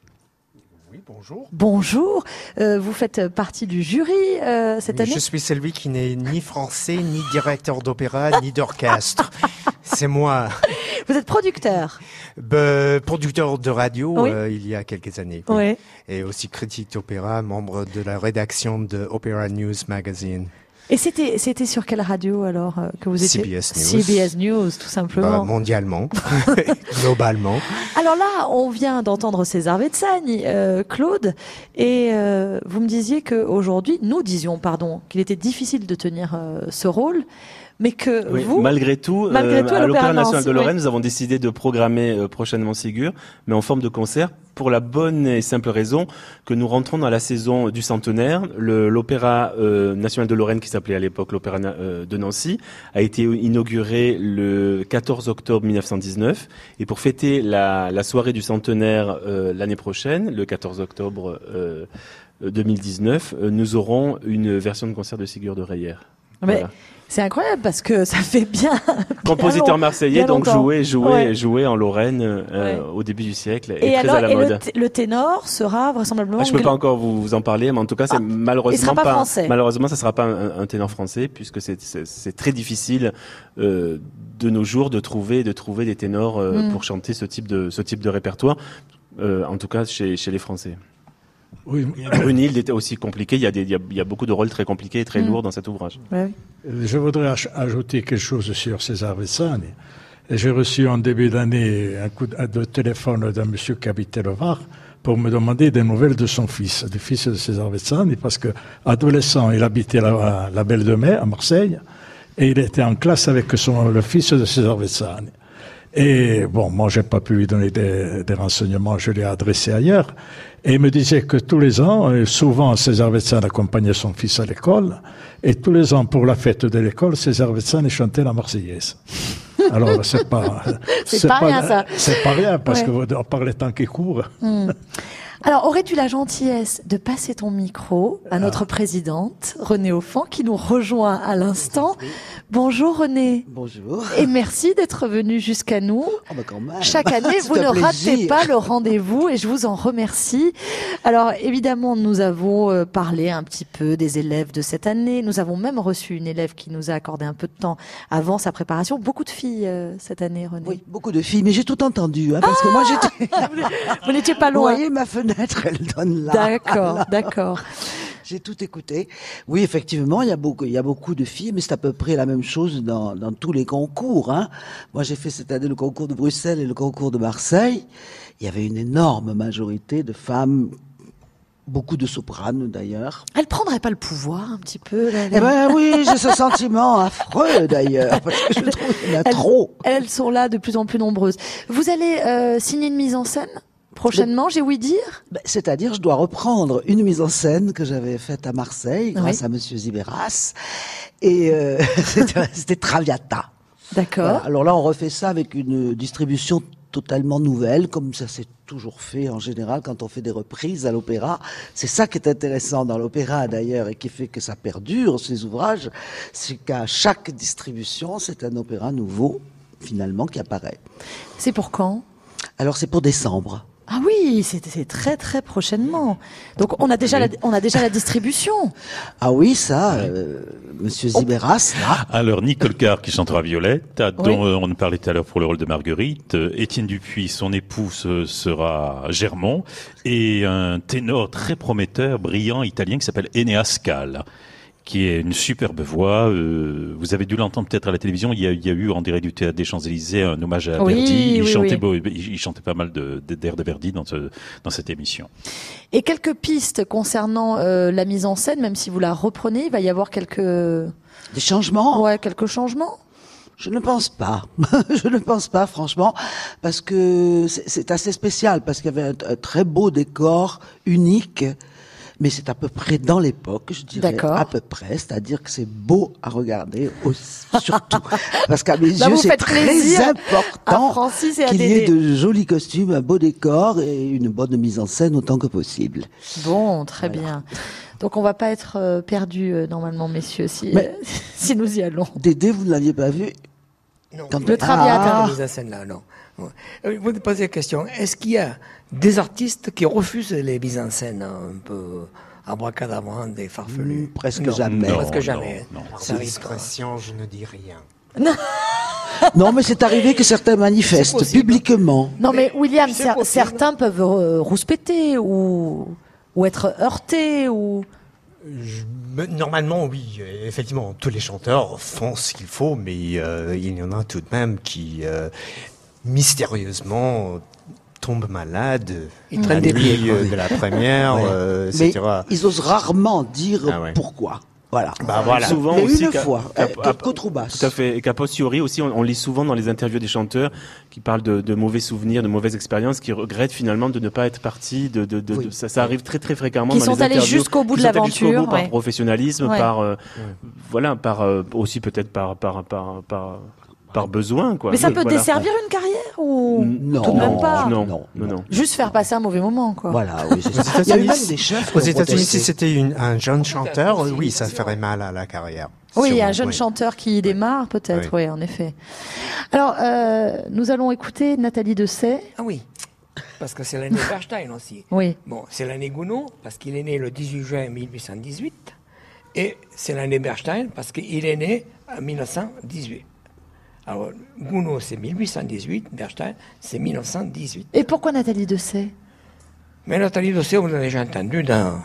L: Oui, bonjour.
B: Bonjour, euh, vous faites partie du jury euh, cette
L: Oui,
B: année.
L: Je suis celui qui n'est ni français, ni directeur d'opéra, ni d'orchestre. C'est moi.
B: Vous êtes producteur.
L: Be, producteur de radio
B: oui.
L: euh, il y a quelques années. Oui.
B: Oui.
L: Et aussi critique d'opéra, membre de la rédaction de Opera News Magazine.
B: Et c'était c'était sur quelle radio alors euh, que vous étiez?
L: C B S News.
B: C B S News, tout simplement.
L: Bah, mondialement, globalement.
B: Alors là, on vient d'entendre César Vetsani, euh, Claude, et euh, vous me disiez qu'aujourd'hui, nous disions, pardon, qu'il était difficile de tenir euh, ce rôle. Mais que
A: oui,
B: vous,
A: malgré tout,
B: malgré tout
A: euh, à l'Opéra National de Lorraine,
B: oui.
A: nous avons décidé de programmer euh, prochainement Ségur, mais en forme de concert, pour la bonne et simple raison que nous rentrons dans la saison du centenaire. Le, l'Opéra euh, National de Lorraine, qui s'appelait à l'époque l'Opéra euh, de Nancy, a été inauguré le quatorze octobre mille neuf cent dix-neuf. Et pour fêter la, la soirée du centenaire euh, l'année prochaine, le quatorze octobre euh, deux mille dix-neuf, euh, nous aurons une version de concert de Ségur de Reyer.
B: Mais
A: Voilà.
B: C'est incroyable parce que ça fait bien.
A: Compositeur
B: bien
A: marseillais,
B: bien
A: donc joué, joué,
B: ouais.
A: joué en Lorraine euh,
B: ouais.
A: au début du siècle et,
B: et
A: très
B: alors,
A: à la
B: et
A: mode.
B: le, t- le ténor sera vraisemblablement.
A: Ah, je peux pas encore vous, vous en parler, mais en tout cas, c'est
B: ah,
A: malheureusement
B: sera pas,
A: pas
B: français.
A: malheureusement, ça sera pas un, un ténor français puisque c'est, c'est, c'est très difficile euh, de nos jours de trouver de trouver des ténors euh, mm. pour chanter ce type de ce type de répertoire. Euh, en tout cas, chez chez les Français.
C: Oui.
A: Brunhilde était aussi compliqué. Il y a des, il y a, il y a beaucoup de rôles très compliqués et très mmh. lourds dans cet ouvrage.
B: Ouais.
C: Je voudrais aj- ajouter quelque chose sur César Vetsani. J'ai reçu en début d'année un coup de, de téléphone d'un monsieur qui habitait le Var pour me demander des nouvelles de son fils, du fils de César Vetsani, parce que adolescent, il habitait la, la Belle de Mai à Marseille et il était en classe avec son, le fils de César Vetsani. Et bon, moi, j'ai pas pu lui donner des, des renseignements, je l'ai adressé ailleurs. Et il me disait que tous les ans, souvent, César Vetsani accompagnait son fils à l'école. Et tous les ans, pour la fête de l'école, César Vetsani chantait la Marseillaise. Alors, c'est pas,
B: c'est, c'est pas, pas rien, ça.
C: C'est pas rien, parce ouais. que par les temps qui courent.
B: Mmh. Alors, aurais-tu la gentillesse de passer ton micro à notre ah. présidente, Renée Offan, qui nous rejoint à l'instant. Bonjour Renée.
M: Bonjour.
B: Et merci d'être venue jusqu'à nous.
M: Oh bah quand même.
B: Chaque année, vous ne plaisir. ratez pas le rendez-vous et je vous en remercie. Alors, évidemment, nous avons euh, parlé un petit peu des élèves de cette année. Nous avons même reçu une élève qui nous a accordé un peu de temps avant sa préparation. Beaucoup de filles euh, cette année, Renée.
M: Oui, beaucoup de filles, mais j'ai tout entendu, hein, parce ah que moi j'étais...
B: vous n'étiez pas loin.
M: Vous voyez ma fenêtre, elle donne là.
B: D'accord,
M: là.
B: d'accord.
M: J'ai tout écouté. Oui, effectivement, il y a beaucoup, il y a beaucoup de filles, mais c'est à peu près la même chose dans, dans tous les concours, hein. Moi, j'ai fait cette année le concours de Bruxelles et le concours de Marseille. Il y avait une énorme majorité de femmes, beaucoup de sopranes d'ailleurs.
B: Elle prendrait pas le pouvoir un petit peu, là,
M: Eh ben oui, j'ai ce sentiment affreux d'ailleurs, parce que je trouve qu'il y en a
B: elles,
M: trop.
B: Elles sont là de plus en plus nombreuses. Vous allez euh, signer une mise en scène prochainement, j'ai ouï dire.
M: Ben, c'est-à-dire, je dois reprendre une mise en scène que j'avais faite à Marseille, grâce oui. à Monsieur Zibéras, et euh, c'était, c'était Traviata.
B: D'accord.
M: Voilà. Alors là, on refait ça avec une distribution totalement nouvelle, comme ça s'est toujours fait en général quand on fait des reprises à l'opéra. C'est ça qui est intéressant dans l'opéra d'ailleurs et qui fait que ça perdure, ces ouvrages, c'est qu'à chaque distribution, c'est un opéra nouveau, finalement, qui apparaît.
B: C'est pour quand ?
M: Alors c'est pour décembre.
B: Ah oui, c'est, c'est très très prochainement. Donc on a déjà la, on a déjà la distribution.
M: Ah oui, ça, euh, Monsieur Zibéras, là.
G: Alors Nicole Carr qui chantera Violette, dont oui. on parlait tout à l'heure pour le rôle de Marguerite. Étienne Dupuis, son époux, sera Germont, et un ténor très prometteur, brillant, italien qui s'appelle Enéas Cal, qui est une superbe voix. Euh, vous avez dû l'entendre peut-être à la télévision. Il y a, il y a eu en direct du Théâtre des Champs-Élysées un hommage à
B: oui,
G: Verdi. Il,
B: oui,
G: chantait
B: oui.
G: Beau, il, il chantait pas mal de, de, d'airs de Verdi dans, ce, dans cette émission.
B: Et quelques pistes concernant euh, la mise en scène, même si vous la reprenez, il va y avoir quelques...
M: Des changements ?
B: Ouais, quelques changements.
M: Je ne pense pas. Je ne pense pas, franchement, parce que c'est, c'est assez spécial, parce qu'il y avait un, un très beau décor unique. Mais c'est à peu près dans l'époque, je dirais,
B: D'accord.
M: à peu près, c'est-à-dire que c'est beau à regarder, aussi, surtout. Parce qu'à mes
B: Là,
M: yeux,
B: vous
M: c'est
B: faites
M: très
B: plaisir
M: important
B: à Francis et à
M: qu'il y ait
B: Dédé.
M: de jolis costumes, un beau décor et une bonne mise en scène autant que possible.
B: Bon, très bien. Donc on va pas être euh, perdus euh, normalement, messieurs, si,
M: Mais-
B: euh, si nous y allons.
M: Dédé, vous ne l'aviez pas vu?
D: Non,
M: Quand-
B: Le Traviata.
M: Ah.
D: mise en scène là, non. Ouais. Euh, Vous me posez la question, est-ce qu'il y a des artistes qui refusent les mises en scène hein, un peu abracadabrantes et farfelues?
M: Mm, presque
D: Non,
M: jamais.
D: Presque
G: Non,
D: jamais.
G: non, non.
D: Ça
L: Sans
D: arrive pas.
L: discrétion, je ne dis rien.
M: Non, mais c'est arrivé que certains manifestent
D: C'est possible.
M: publiquement.
B: Non mais William,
D: c'est
B: cer-
D: possible.
B: certains peuvent euh, rouspéter ou ou être heurtés ou.
L: Je- mais normalement, oui, euh, effectivement, tous les chanteurs font ce qu'il faut, mais euh, il y en a tout de même qui, euh, mystérieusement, tombent malades
D: Ils
L: la
D: traînent des
L: nuit
D: pieds,
L: euh,
D: quoi.
L: de la première,
M: Ouais.
L: euh,
M: Mais
L: et cetera.
M: ils osent rarement dire
L: Ah ouais.
M: pourquoi. Voilà.
L: Bah voilà.
A: Souvent
M: Mais
A: aussi
M: une
A: qu'à-
M: fois,
A: qu'à-
M: euh,
A: à-
M: qu'au Troubasse.
A: Tout à fait. Et qu'a posteriori aussi, on, on lit souvent dans les interviews des chanteurs qui parlent de, de mauvais souvenirs, de mauvaises expériences, qui regrettent finalement de ne pas être partis. De, de, de,
M: Oui.
A: de- ça, ça arrive très très fréquemment.
B: Qui
A: dans
B: sont
A: les
B: allés
A: interviews,
B: jusqu'au bout
A: qui
B: de
A: sont allés jusqu'au bout
B: l'aventure,
A: par
B: ouais.
A: professionnalisme,
B: Ouais.
A: par euh, voilà, par euh, aussi peut-être par par par par par besoin quoi.
B: Mais ça peut
A: voilà.
B: desservir une carrière ou
M: Non,
B: tout de même pas.
A: Non,
M: Non,
A: non, non.
B: Juste faire passer un mauvais moment quoi.
M: Voilà, oui, c'est
L: Aux
M: ça. Il y a eu
L: États-Unis,
M: même des chefs qui
L: Aux
M: ont
L: États-Unis,
M: protesté.
L: si c'était une- un jeune chanteur, euh, oui, ça ferait mal à la carrière.
B: Oui,
L: Sûrement,
B: un jeune
L: oui.
B: chanteur qui démarre peut-être, oui.
L: Oui.
B: en effet. Alors, euh, nous allons écouter Nathalie Dessay.
D: Ah oui, parce que c'est l'année Bernstein aussi.
B: Oui.
D: Bon, c'est l'année Gounod, parce qu'il est né le dix-huit juin mille huit cent dix-huit. Et c'est l'année Bernstein, parce qu'il est né en mille neuf cent dix-huit. Alors, Gounod, c'est mille huit cent dix-huit, Bernstein, c'est mille neuf cent dix-huit.
B: Et pourquoi Nathalie Dessay?
D: Mais Nathalie Dessay, vous l'avez déjà entendu dans,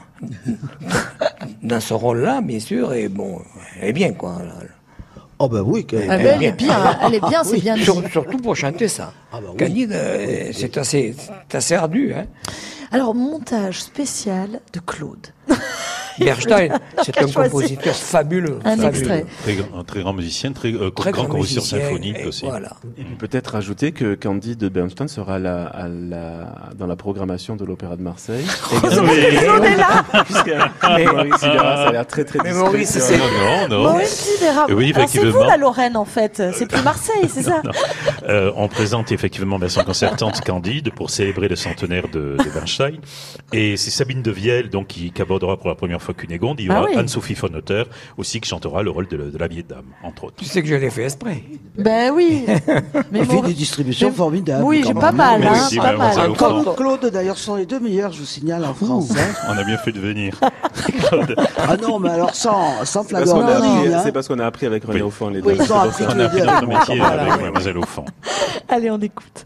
D: dans ce rôle-là, bien sûr, et bon, elle est bien, quoi. là.
M: Oh ben oui, que-
B: Ah ben, elle est bien, elle est bien, c'est bien dit.
D: Sur- surtout pour chanter ça.
M: Ah bah oui.
D: Candide, euh, c'est assez, c'est assez ardu, hein.
B: Alors, montage spécial de Claude.
D: Bernstein, c'est
B: Qu'a
D: un
B: choisi
D: compositeur fabuleux.
B: Un
D: fabuleux.
B: extrait.
G: Très, grand- un très grand musicien, très, euh,
D: Très
G: grand
D: grand
G: compositeur
D: musicien,
G: symphonique
D: et
G: aussi.
D: Voilà.
A: Et puis peut-être rajouter que Candide de Bernstein sera à la, à la, dans la programmation de l'Opéra de Marseille.
B: Claude est là.
A: Puisque Maurice Hidera, ça a l'air très très
D: Mais
A: discret
D: Maurice,
A: sur-
D: c'est-
G: Non, non, non.
B: Maurice Hidera.
G: Oui,
B: Alors, c'est vous
G: effectivement.
B: la Lorraine en fait, c'est plus Marseille, c'est ça?
G: Euh, on présente effectivement la cent concertante Candide pour célébrer le centenaire de, de Bernstein. Et c'est Sabine de Viel donc, qui, qui abordera pour la première fois Cunégonde. Il y aura
B: Ah oui.
G: Anne-Sophie Fonauter aussi qui chantera le rôle de, de la vieille dame, entre autres.
D: Tu sais que je l'ai fait exprès.
B: Ben oui. Mais
M: Il fait
B: Maurice-
M: des distributions
B: mais-
M: formidables.
B: Oui,
M: quand
B: j'ai
M: même.
B: pas mal,
G: Mais
B: hein,
G: aussi,
B: pas
G: ben,
B: mal.
G: on va le
M: Comme
G: faire.
M: Claude, d'ailleurs, sont les deux meilleurs, je vous signale, en français.
G: On a bien fait de venir.
M: Ah non, mais alors sans, sans
A: C'est parce qu'on a
M: flagornerie.
A: appris-
M: hein.
A: c'est parce qu'on a appris avec René
G: Oui.
A: Offan les
M: Oui,
A: deux.
M: ils ont appris
G: On a appris notre métier
M: Voilà.
G: avec Mademoiselle au fond.
B: Allez, on écoute.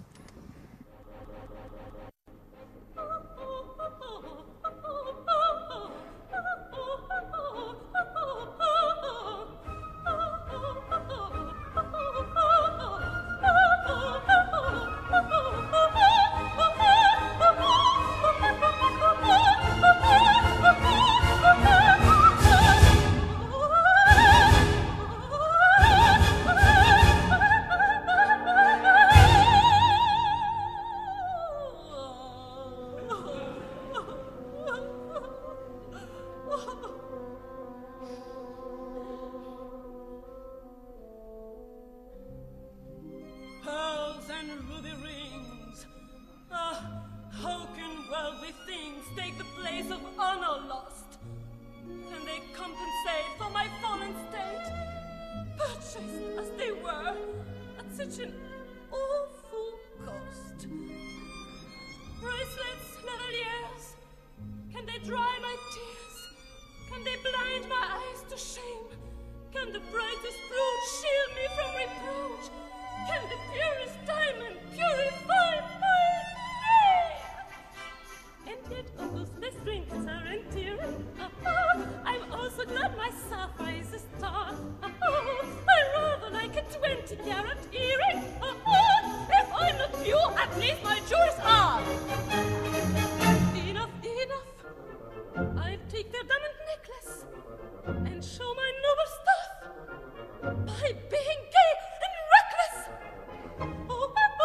N: Pearls and ruby rings. Ah, how can worldly things take the place of honor lost? Can they compensate for my fallen state? Purchased as they were at such an awful cost. Bracelets, lavaliers, can they dry my tears? Can they blind my eyes to shame? Can the brightest fruit shield me from reproach? Can the purest diamond purify my name? And yet all those best trinkets are endearing. Oh, I'm also glad my sapphire is a star. Oh, I rather like a twenty-carat earring. Oh, if I'm not you, at least my jewels are. Enough, enough. I'll take their diamond necklace and show my noble stuff by being gay and reckless. Oh, oh,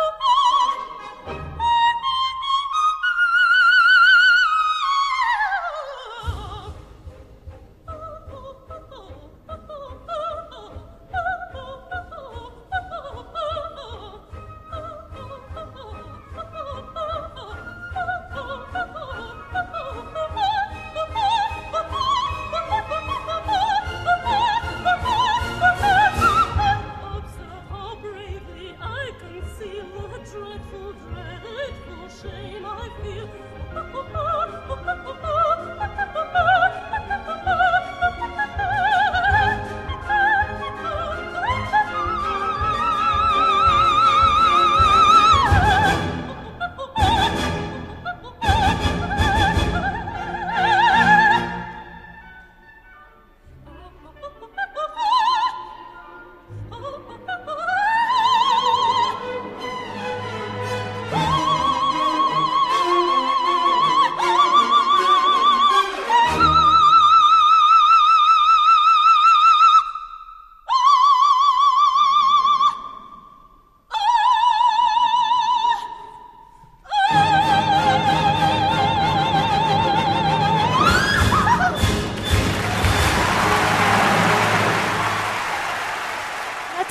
N: oh, oh.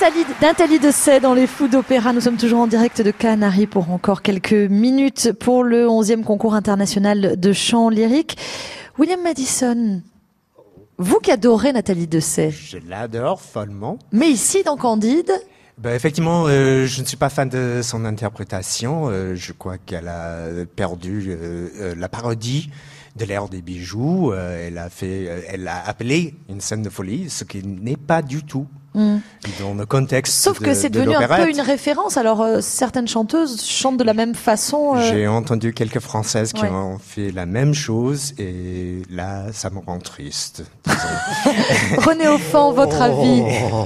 B: Nathalie, Nathalie Dessay dans les Fous d'Opéra. Nous sommes toujours en direct de Canary pour encore quelques minutes pour le onzième concours international de chant lyrique. William Madison, vous qui adorez Nathalie Dessay.
L: Je l'adore follement.
B: Mais ici, dans Candide...
L: Ben, effectivement, euh, je ne suis pas fan de son interprétation. Euh, je crois qu'elle a perdu euh, euh, la parodie de l'ère des bijoux. Euh, elle a fait, euh, elle a appelé une scène de folie, ce qui n'est pas du tout mm. dans le contexte.
B: Sauf
L: de,
B: que c'est
L: de
B: devenu un
L: l'opérette.
B: peu une référence. Alors euh, certaines chanteuses chantent de la même façon. Euh...
L: J'ai entendu quelques Françaises qui
B: Ouais.
L: ont fait la même chose et là, ça me rend triste.
B: René Offand, votre avis?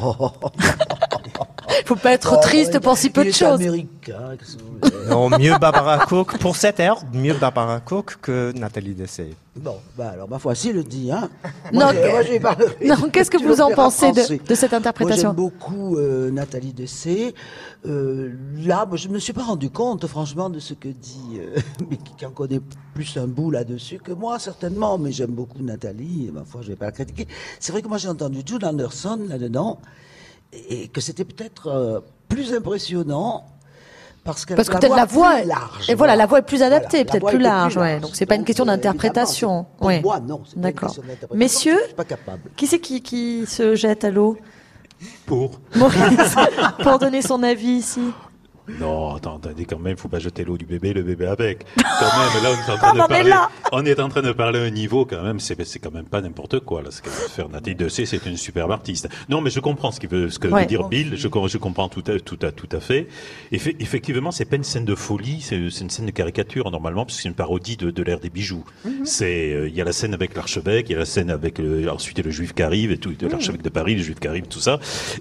B: Faut pas être
M: Oh,
B: triste
M: il-
B: pour si peu
M: il
B: de
M: est
B: choses.
M: américain, qu'est-ce que vous voulez.
L: Non, mieux Barbara Cook pour cette ère, mieux Barbara Cook que Nathalie Dessay.
M: Bon, bah alors ma foi, si le dit, hein.
B: Non,
M: Moi, j'ai-
B: que-
M: moi, j'ai parlé-
B: Non, qu'est-ce que
M: Tu
B: vous en
M: l'opéra
B: pensez de-
M: français.
B: de cette interprétation?
M: Moi, j'aime beaucoup euh, Nathalie Dessay. Euh, là, moi, je ne me suis pas rendu compte, franchement, de ce que dit, euh, mais qui, qui en connaît plus un bout là-dessus que moi, certainement. Mais j'aime beaucoup Nathalie, et ma foi, je ne vais pas la critiquer. C'est vrai que moi, j'ai entendu June Anderson là-dedans, et, et que c'était peut-être euh, plus impressionnant. Parce,
B: Parce que peut-être la voix,
M: est large.
B: et voilà, la voix est plus adaptée,
M: Voilà, la
B: peut-être
M: voix
B: plus
M: est
B: large,
M: plus
B: ouais.
M: large.
B: Donc c'est pas une
M: Donc,
B: question
M: euh,
B: d'interprétation.
M: évidemment, c'est- pour
B: Ouais.
M: moi, non, c'est pas une
B: D'accord.
M: question d'interprétation.
B: Messieurs,
M: Je suis pas capable.
B: qui c'est qui, qui se jette à l'eau?
G: Pour.
B: Maurice, pour donner son avis ici.
G: Non, attends, attendez, quand même, faut pas jeter l'eau du bébé, le bébé avec. Quand même, là, on est en train
B: On
G: de
B: en est
G: parler,
B: là.
G: on est en train de parler à un niveau, quand même, c'est, c'est quand même pas n'importe quoi, là, ce qu'elle veut faire. Nathalie Dessay, c'est une superbe artiste. Non, mais je comprends ce qu'il veut, ce que
B: Ouais.
G: veut dire Bill, je, com- je comprends tout à, tout à, tout à fait. Effe- effectivement, c'est pas une scène de folie, c'est, c'est une scène de caricature, normalement, parce que c'est une parodie de, de l'ère des bijoux.
B: Mhm.
G: C'est, euh, il y a la scène avec l'archevêque, il y a la scène avec le, ensuite, il y a le juif qui arrive et tout,
B: Mhm.
G: l'archevêque de Paris, le juif qui arrive, tout ça.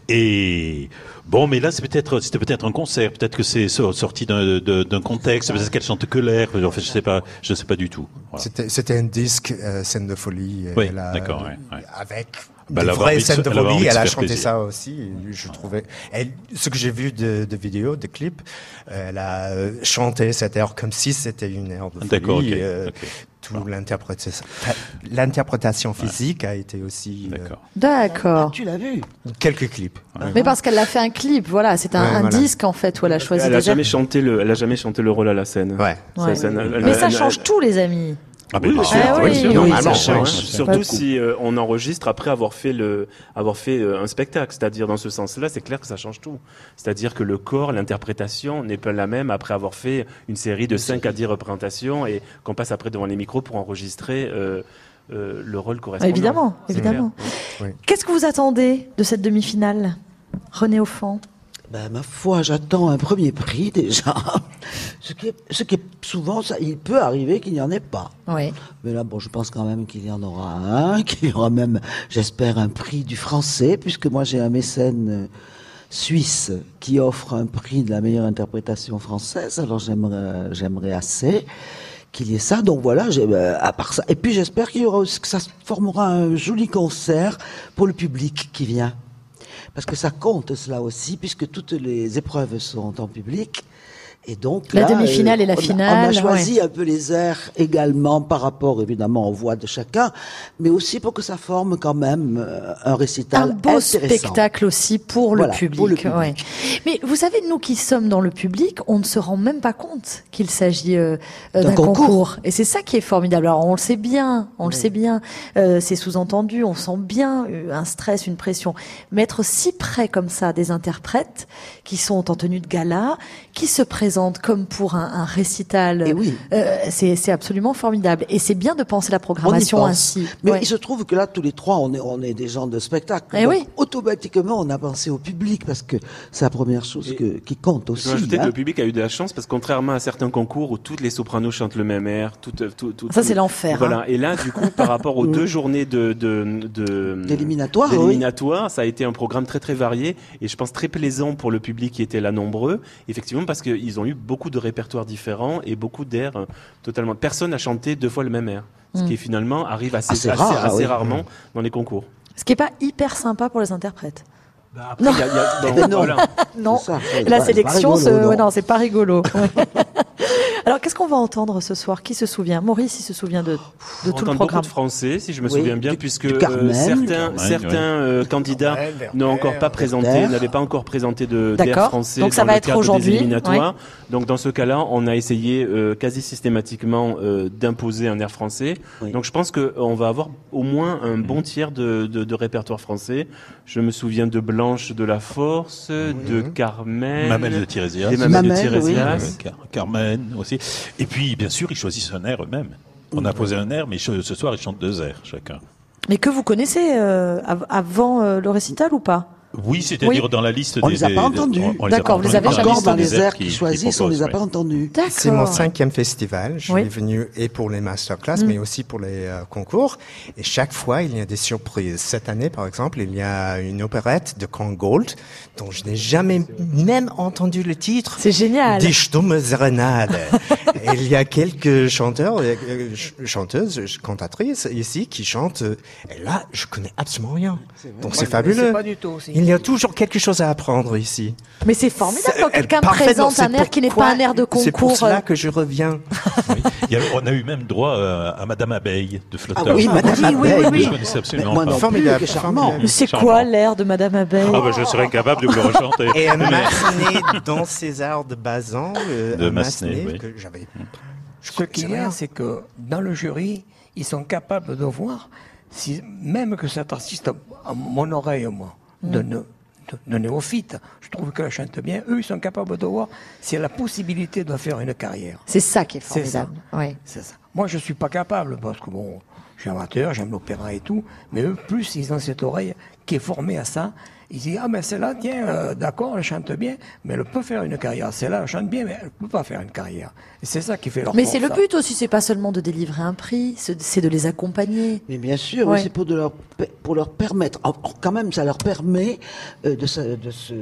G: Et, bon, mais là, c'est peut-être, c'était peut-être un concert, peut-être que c'est so- sorti d'un, de- d'un contexte, peut-être qu'elle chante que l'air, en fait, je sais pas, je sais pas du tout. Voilà.
L: C'était, c'était un disque, euh, scène de folie.
G: Oui,
L: elle a-
G: d'accord, ouais, ouais.
L: Avec
G: Bah,
L: des
G: elle a
L: vraies
G: envie de
L: scènes
G: se-
L: de
G: elle a envie
L: folie,
G: de
L: elle
G: se
L: a
G: faire
L: chanté
G: plaisir.
L: ça aussi. et Je trouvais, elle, ce que j'ai vu de, de vidéos, de clips, euh, elle a euh, chanté cette air comme si c'était une air de folie.
G: D'accord, ok,
L: euh,
G: ok.
L: Tout l'interprétation, l'interprétation physique a été aussi.
G: D'accord.
B: D'accord.
M: Tu l'as vu?
L: Quelques clips.
B: Mais parce qu'elle a fait un clip, voilà, c'est un,
L: Ouais,
B: un
L: voilà.
B: disque en fait où elle a choisi
A: Elle a
B: des
A: jamais
B: airs.
A: chanté le, elle a jamais chanté le rôle à la scène.
L: Ouais.
A: Ça,
B: Ouais.
A: ça, elle- elle-
B: Mais ça
A: elle-
B: change tout, les amis.
G: Ah,
A: Oui,
G: bien
A: bien
G: sûr,
B: Ah
A: sûr,
B: oui,
A: bien sûr.
B: oui,
A: Normalement,
B: ça change.
A: hein. Surtout si euh, on enregistre après avoir fait le, avoir fait euh, un spectacle. C'est-à-dire dans ce sens-là, c'est clair que ça change tout. C'est-à-dire que le corps, l'interprétation n'est pas la même après avoir fait une série de cinq à dix représentations et qu'on passe après devant les micros pour enregistrer euh, euh, le rôle correspondant.
B: Évidemment,
A: C'est
B: évidemment.
A: clair.
L: Oui.
B: Qu'est-ce que vous attendez de cette demi-finale, René Offand?
M: Ben, ma foi, j'attends un premier prix déjà. Ce qui est, ce qui est souvent, ça, il peut arriver qu'il n'y en ait pas.
B: Oui.
M: Mais là, bon, je pense quand même qu'il y en aura un, qu'il y aura même, j'espère, un prix du français, puisque moi j'ai un mécène euh, suisse qui offre un prix de la meilleure interprétation française. Alors j'aimerais, j'aimerais assez qu'il y ait ça. Donc voilà, j'ai, euh, à part ça. Et puis j'espère qu'il y aura aussi, que ça formera un joli concert pour le public qui vient. Parce que ça compte cela aussi, puisque toutes les épreuves sont en public. Et donc
B: La
M: là,
B: demi-finale
M: euh,
B: et la
M: on a-
B: finale,
M: On a choisi
B: ouais.
M: un peu les airs également par rapport évidemment aux voix de chacun, mais aussi pour que ça forme quand même euh, un récital
B: Un beau
M: intéressant.
B: spectacle aussi pour,
M: Voilà,
B: le public,
M: pour le public.
B: ouais. Mais vous savez, nous qui sommes dans le public, on ne se rend même pas compte qu'il s'agit euh, euh,
M: D'un
B: d'un concours.
M: concours.
B: Et c'est ça qui est formidable. Alors on le sait bien, on le
M: Oui.
B: sait bien. Euh, c'est sous-entendu, on sent bien euh, un stress, une pression. Mais être si près comme ça des interprètes qui sont en tenue de gala, qui se présentent comme pour un, un récital,
M: Et oui.
B: euh, c'est c'est absolument formidable. Et c'est bien de penser la
M: On y
B: programmation
M: pense.
B: ainsi.
M: Mais
B: Ouais.
M: il se trouve que là, tous les trois, on est, on est des gens de spectacle.
B: Eh
M: Donc,
B: oui.
M: automatiquement, on a pensé au public parce que c'est la première chose
A: Et
M: que, qui compte
A: Je
M: aussi.
A: dois ajouter
M: hein.
A: que le public a eu de la chance parce que contrairement à certains concours où toutes les sopranos chantent le même air, tout, tout, tout,
B: Ça,
A: tout-
B: c'est l'enfer,
A: Voilà.
B: hein.
A: Et là, du coup, par rapport aux deux journées de, de, de
M: D'éliminatoire, oui.
A: d'éliminatoire, ça a été un programme très très varié et je pense très plaisant pour le public qui était là nombreux. Effectivement, parce qu'ils ont eu beaucoup de répertoires différents et beaucoup d'airs euh, totalement. Personne n'a chanté deux fois le même air, ce
B: Mm.
A: qui finalement arrive assez,
M: Assez
A: assez,
M: rare,
A: assez
M: oui.
A: rarement dans les concours.
B: Ce qui est pas hyper sympa pour les interprètes.
A: Après, il y a- il y a-
M: Eh ben non.
A: voilà.
B: Non,
M: C'est ça, c'est
B: la
M: pas-
B: sélection,
M: c'est pas rigolo,
B: ce- ouais,
M: non.
B: non, c'est pas rigolo. Ouais. Alors, qu'est-ce qu'on va entendre ce soir? Qui se souvient? Maurice, il se souvient de, de
A: On
B: tout le
A: entend
B: programme.
A: beaucoup de français, si je me
M: Oui,
A: souviens bien,
M: du-
A: puisque
M: du
A: euh,
M: Carmen.
A: certains,
G: Carmen,
A: certains
G: oui.
A: euh, candidats
D: Carmen,
A: n'ont encore pas présenté,
M: Werther.
A: n'avaient pas encore présenté de d'air
B: D'accord.
A: français
B: Donc ça
A: dans
B: va
A: le
B: être
A: cadre des
B: aujourd'hui,
A: éliminatoires. Donc dans ce cas-là, on a essayé euh, quasi systématiquement euh, d'imposer un air français.
M: Oui.
A: Donc je pense qu'on va avoir au moins un bon tiers de, de, de répertoire français. Je me souviens de Blanche de la Force, de Carmen,
G: Mamelle de Tirésias.
A: des Mamelles de
M: Mamelles, oui.
A: Tirésias.
G: Euh, Car- Carmen aussi. Et puis, bien sûr, ils choisissent un air eux-mêmes. On a posé un air, mais che- ce soir, ils chantent deux airs chacun.
B: Mais que vous connaissez euh, av- avant euh, le récital ou pas?
G: Oui, c'est-à-dire
B: Oui.
G: dans la liste
M: On
G: des...
M: les a
G: des-
M: pas
G: des-
M: entendus.
G: on- on les a
B: D'accord,
G: pas
B: vous les avez
G: entendus.
B: jamais
M: Encore dans
B: entendus.
M: les airs
G: qui-
M: qu'ils
G: qui
M: choisissent, on
G: proposent,
M: les a
G: ouais.
M: pas entendus.
L: C'est mon
B: D'accord.
L: cinquième festival. Je
B: Oui.
L: suis venu et pour les masterclass,
B: Mm.
L: mais aussi pour les euh, concours. Et chaque fois, il y a des surprises. Cette année, par exemple, il y a une opérette de Kangold dont je n'ai jamais même entendu le titre.
B: C'est génial.
L: Die Stumme Serenade. Et il y a quelques chanteurs, euh, euh, ch- chanteuses, ch- cantatrices ici qui chantent. euh, Et là, je connais absolument rien. Donc c'est
D: Ouais,
L: fabuleux.
D: c'est pas du tout aussi.
L: Il y a toujours quelque chose à apprendre ici.
B: Mais c'est formidable quand
L: C'est-
B: quelqu'un
L: parfaitement,
B: présente
L: c'est
B: un air qui n'est
L: pourquoi-
B: pas un air de
L: C'est pour
B: concours.
L: cela
B: euh,
L: que je reviens.
G: Il y a- on a eu même droit euh, à Madame Abeille de Flotteur.
M: Ah oui, Madame
B: oui, oui,
M: Abeille.
B: oui, oui.
G: Je connaissais absolument
M: Mais moi
G: pas.
M: non plus,
L: Formidable,
M: que charmant.
L: formidable.
B: Mais c'est
G: Charmant.
B: quoi l'air de Madame Abeille?
G: Ah bah, je serais capable de vous le rechanter.
L: Et un Massenet dans César de Bazan, euh,
G: De
L: un
G: Massenet,
L: Massenet
G: oui.
L: que j'avais. Je
D: Ce
L: connaissais
D: qu'il y a,
L: rien.
D: c'est que dans le jury, ils sont capables de voir, si, même que cet artiste, à mon oreille, moi, de, ne- de, de néophyte, je trouve qu'elle chante bien, eux, ils sont capables de voir s'il y a la possibilité de faire une carrière.
B: C'est ça qui est
D: C'est ça.
B: formidable. Oui.
D: C'est ça. Moi, je suis pas capable, parce que bon, je suis amateur, j'aime l'opéra et tout, mais eux, plus, ils ont cette oreille qui est formée à ça. Ils disent, ah, mais celle-là, tiens, euh, d'accord, elle chante bien, mais elle peut faire une carrière. Celle-là, elle chante bien, mais elle peut pas faire une carrière. Et c'est ça qui fait leur
B: Mais
D: force,
B: c'est le
D: ça.
B: but aussi, c'est pas seulement de délivrer un prix, c'est c'est de les accompagner.
M: Mais bien sûr,
B: Ouais.
M: oui, c'est pour, de leur, pour leur permettre, or, or, quand même, ça leur permet euh, de, se, de, se,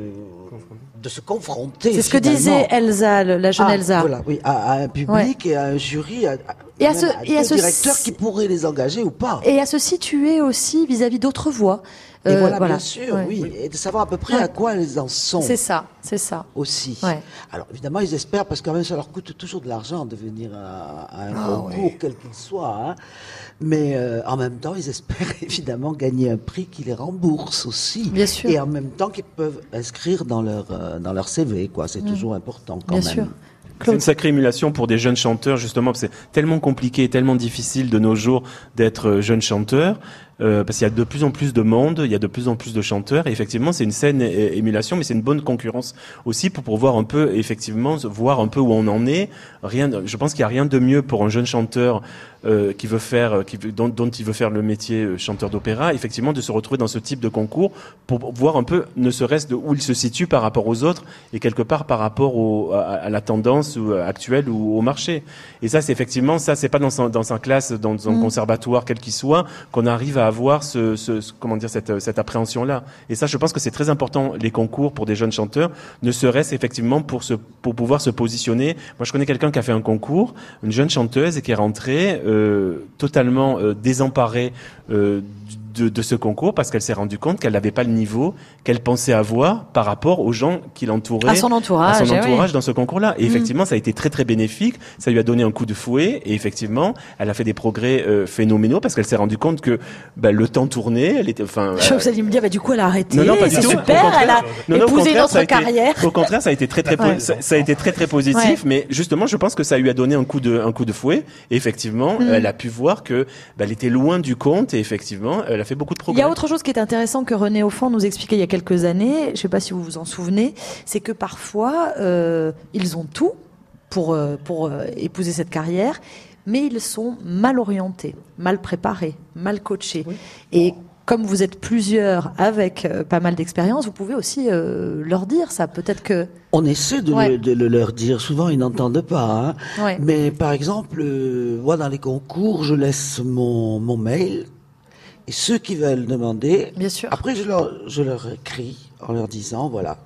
M: de se confronter.
B: C'est ce que
M: finalement.
B: disait Elsa, le- la jeune
M: Ah,
B: Elsa.
M: voilà, oui, à, à un public et à un jury, à, à-
B: Et à
M: même
B: ce-
M: à
B: et à
M: deux
B: ce-
M: directeurs qui pourraient les engager ou pas.
B: Et à se situer aussi vis-à-vis d'autres voix.
M: Et
B: Euh,
M: voilà,
B: voilà.
M: bien sûr,
B: Ouais.
M: oui, et de savoir à peu près
B: Ouais.
M: à quoi ils en sont.
B: C'est ça, c'est ça.
M: Aussi.
B: Ouais.
M: Alors évidemment, ils espèrent, parce que quand même, ça leur coûte toujours de l'argent de venir à, à un
D: Ah,
M: concours,
D: oui.
M: quel qu'il soit. hein. Mais euh, en même temps, ils espèrent évidemment gagner un prix qui les rembourse aussi.
B: Bien sûr.
M: Et en même temps qu'ils peuvent inscrire dans leur, euh, dans leur C V, quoi. C'est
B: Mm.
M: toujours important quand
B: Bien
M: même.
B: sûr.
A: C'est une sacrée émulation pour des jeunes chanteurs, justement, parce que c'est tellement compliqué, tellement difficile de nos jours d'être euh, jeune chanteur, euh, parce qu'il y a de plus en plus de monde, il y a de plus en plus de chanteurs, et effectivement, c'est une saine é- émulation, mais c'est une bonne concurrence aussi pour pouvoir un peu, effectivement, voir un peu où on en est. Rien, de- je pense qu'il n'y a rien de mieux pour un jeune chanteur euh, qui veut faire, qui veut- dont, dont il veut faire le métier euh, chanteur d'opéra, effectivement, de se retrouver dans ce type de concours pour voir un peu, ne serait-ce de où il se situe par rapport aux autres, et quelque part par rapport au, à, à la tendance ou, euh, actuelle ou au marché. Et ça, c'est effectivement, ça, c'est pas dans sa, dans sa classe, dans un
B: Mm.
A: conservatoire quel qu'il soit, qu'on arrive à avoir ce, ce, ce- comment dire, cette, cette appréhension-là. Et ça, je pense que c'est très important, les concours pour des jeunes chanteurs, ne serait-ce effectivement pour se, pour pouvoir se positionner. Moi, je connais quelqu'un qui a fait un concours, une jeune chanteuse, et qui est rentrée, euh, totalement euh, désemparée euh, de, de ce concours parce qu'elle s'est rendue compte qu'elle n'avait pas le niveau qu'elle pensait avoir par rapport aux gens qui l'entouraient,
B: À son entourage,
A: à son
B: eh
A: entourage
B: oui.
A: dans ce concours-là. Et
B: Mm.
A: effectivement, ça a été très très bénéfique. Ça lui a donné un coup de fouet. Et effectivement, elle a fait des progrès euh, phénoménaux parce qu'elle s'est rendue compte que bah, le temps tournait. Elle était, enfin,
B: Je
A: euh,
B: vous allez me dire, bah, du coup, elle a arrêté.
A: non, non, pas du
B: c'est
A: tout. Au
B: super,
A: contraire.
B: elle a
A: Non, non, au
B: épousé une
A: contraire,
B: autre
A: ça a été-
B: carrière.
A: Au contraire, ça a été très très, po-
B: Ouais.
A: ça, ça a été très très positif.
B: Ouais.
A: Mais justement, je pense que ça lui a donné un coup de, un coup de fouet. Et effectivement,
B: Mm.
A: elle a pu voir que bah, elle était loin du compte. Et effectivement, elle a fait beaucoup de
B: Il
A: progrès.
B: y a autre chose qui est intéressant que René Offand nous expliquait il y a quelques années, je ne sais pas si vous vous en souvenez, c'est que parfois, euh, ils ont tout pour, euh, pour euh, épouser cette carrière, mais ils sont mal orientés, mal préparés, mal coachés. Et comme vous êtes plusieurs avec euh, pas mal d'expérience, vous pouvez aussi euh, leur dire ça. Peut-être que...
M: On essaie de,
B: Ouais.
M: le, de le leur dire. Souvent, ils n'entendent pas. Hein.
B: Ouais.
M: Mais par exemple, euh, moi, dans les concours, je laisse mon, mon mail. Et ceux qui veulent demander,
B: Bien sûr.
M: après, je leur, je leur écris en leur disant, voilà, je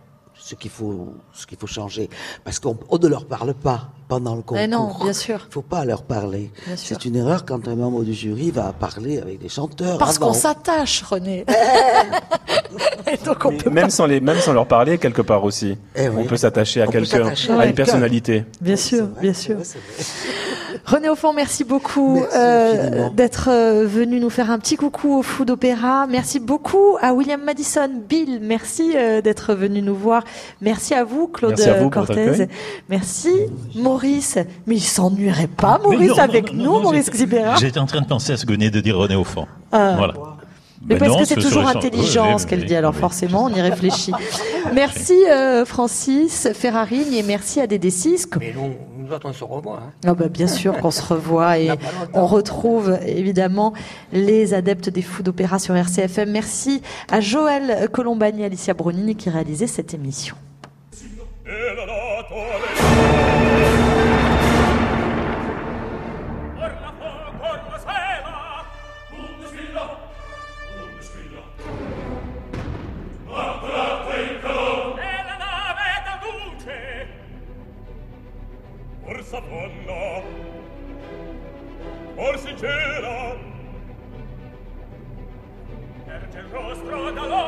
M: ce qu'il faut, ce qu'il faut changer. Parce qu'on on ne leur parle pas pendant le concours.
B: Eh non, bien sûr.
M: Il ne faut pas leur parler.
B: Bien sûr.
M: C'est une erreur quand un membre du jury va parler avec des chanteurs.
B: Parce
M: avant.
B: qu'on s'attache, René. Et donc on
A: Mais
B: peut
A: même
B: pas-
A: sans les, même sans leur parler quelque part aussi,
M: Eh oui.
A: on peut s'attacher à
M: On peut
A: quelqu'un,
M: s'attacher
A: à
B: à
A: une
M: quelqu'un.
A: personnalité.
B: Bien sûr, bien sûr. René Aufand, merci beaucoup
M: Merci
B: euh,
M: infiniment.
B: d'être euh, venu nous faire un petit coucou au Food Opéra. Merci beaucoup à William Madison, Bill, merci euh, d'être venu nous voir. Merci à vous, Claude
A: Merci à vous pour votre
B: Cortez.
A: accueil.
B: Merci, Maurice. Mais il s'ennuierait pas,
G: Mais
B: Maurice,
G: non,
B: avec
G: non,
B: nous,
G: non,
B: Maurice
G: j'étais-
B: Xibera.
G: J'étais en train de penser à ce que venait de dire René Aufand.
B: Ah.
G: Voilà.
B: Mais
G: Ben
B: parce
G: non,
B: que c'est
G: sur
B: toujours
G: les chants-
B: intelligent
G: oui, oui,
B: ce qu'elle
G: oui,
B: dit, alors
G: oui.
B: forcément on y réfléchit. Merci euh, Francis Ferrarigne et merci à D D six.
D: Mais nous, nous autres, on se revoit. Hein.
B: Ah bah, bien sûr qu'on se revoit et on retrouve évidemment les adeptes des fous d'opéra sur R C F M. Merci à Joël Colombani et Alicia Bronini qui réalisaient cette émission.
I: Forza donna, or sincera, erge il rostro da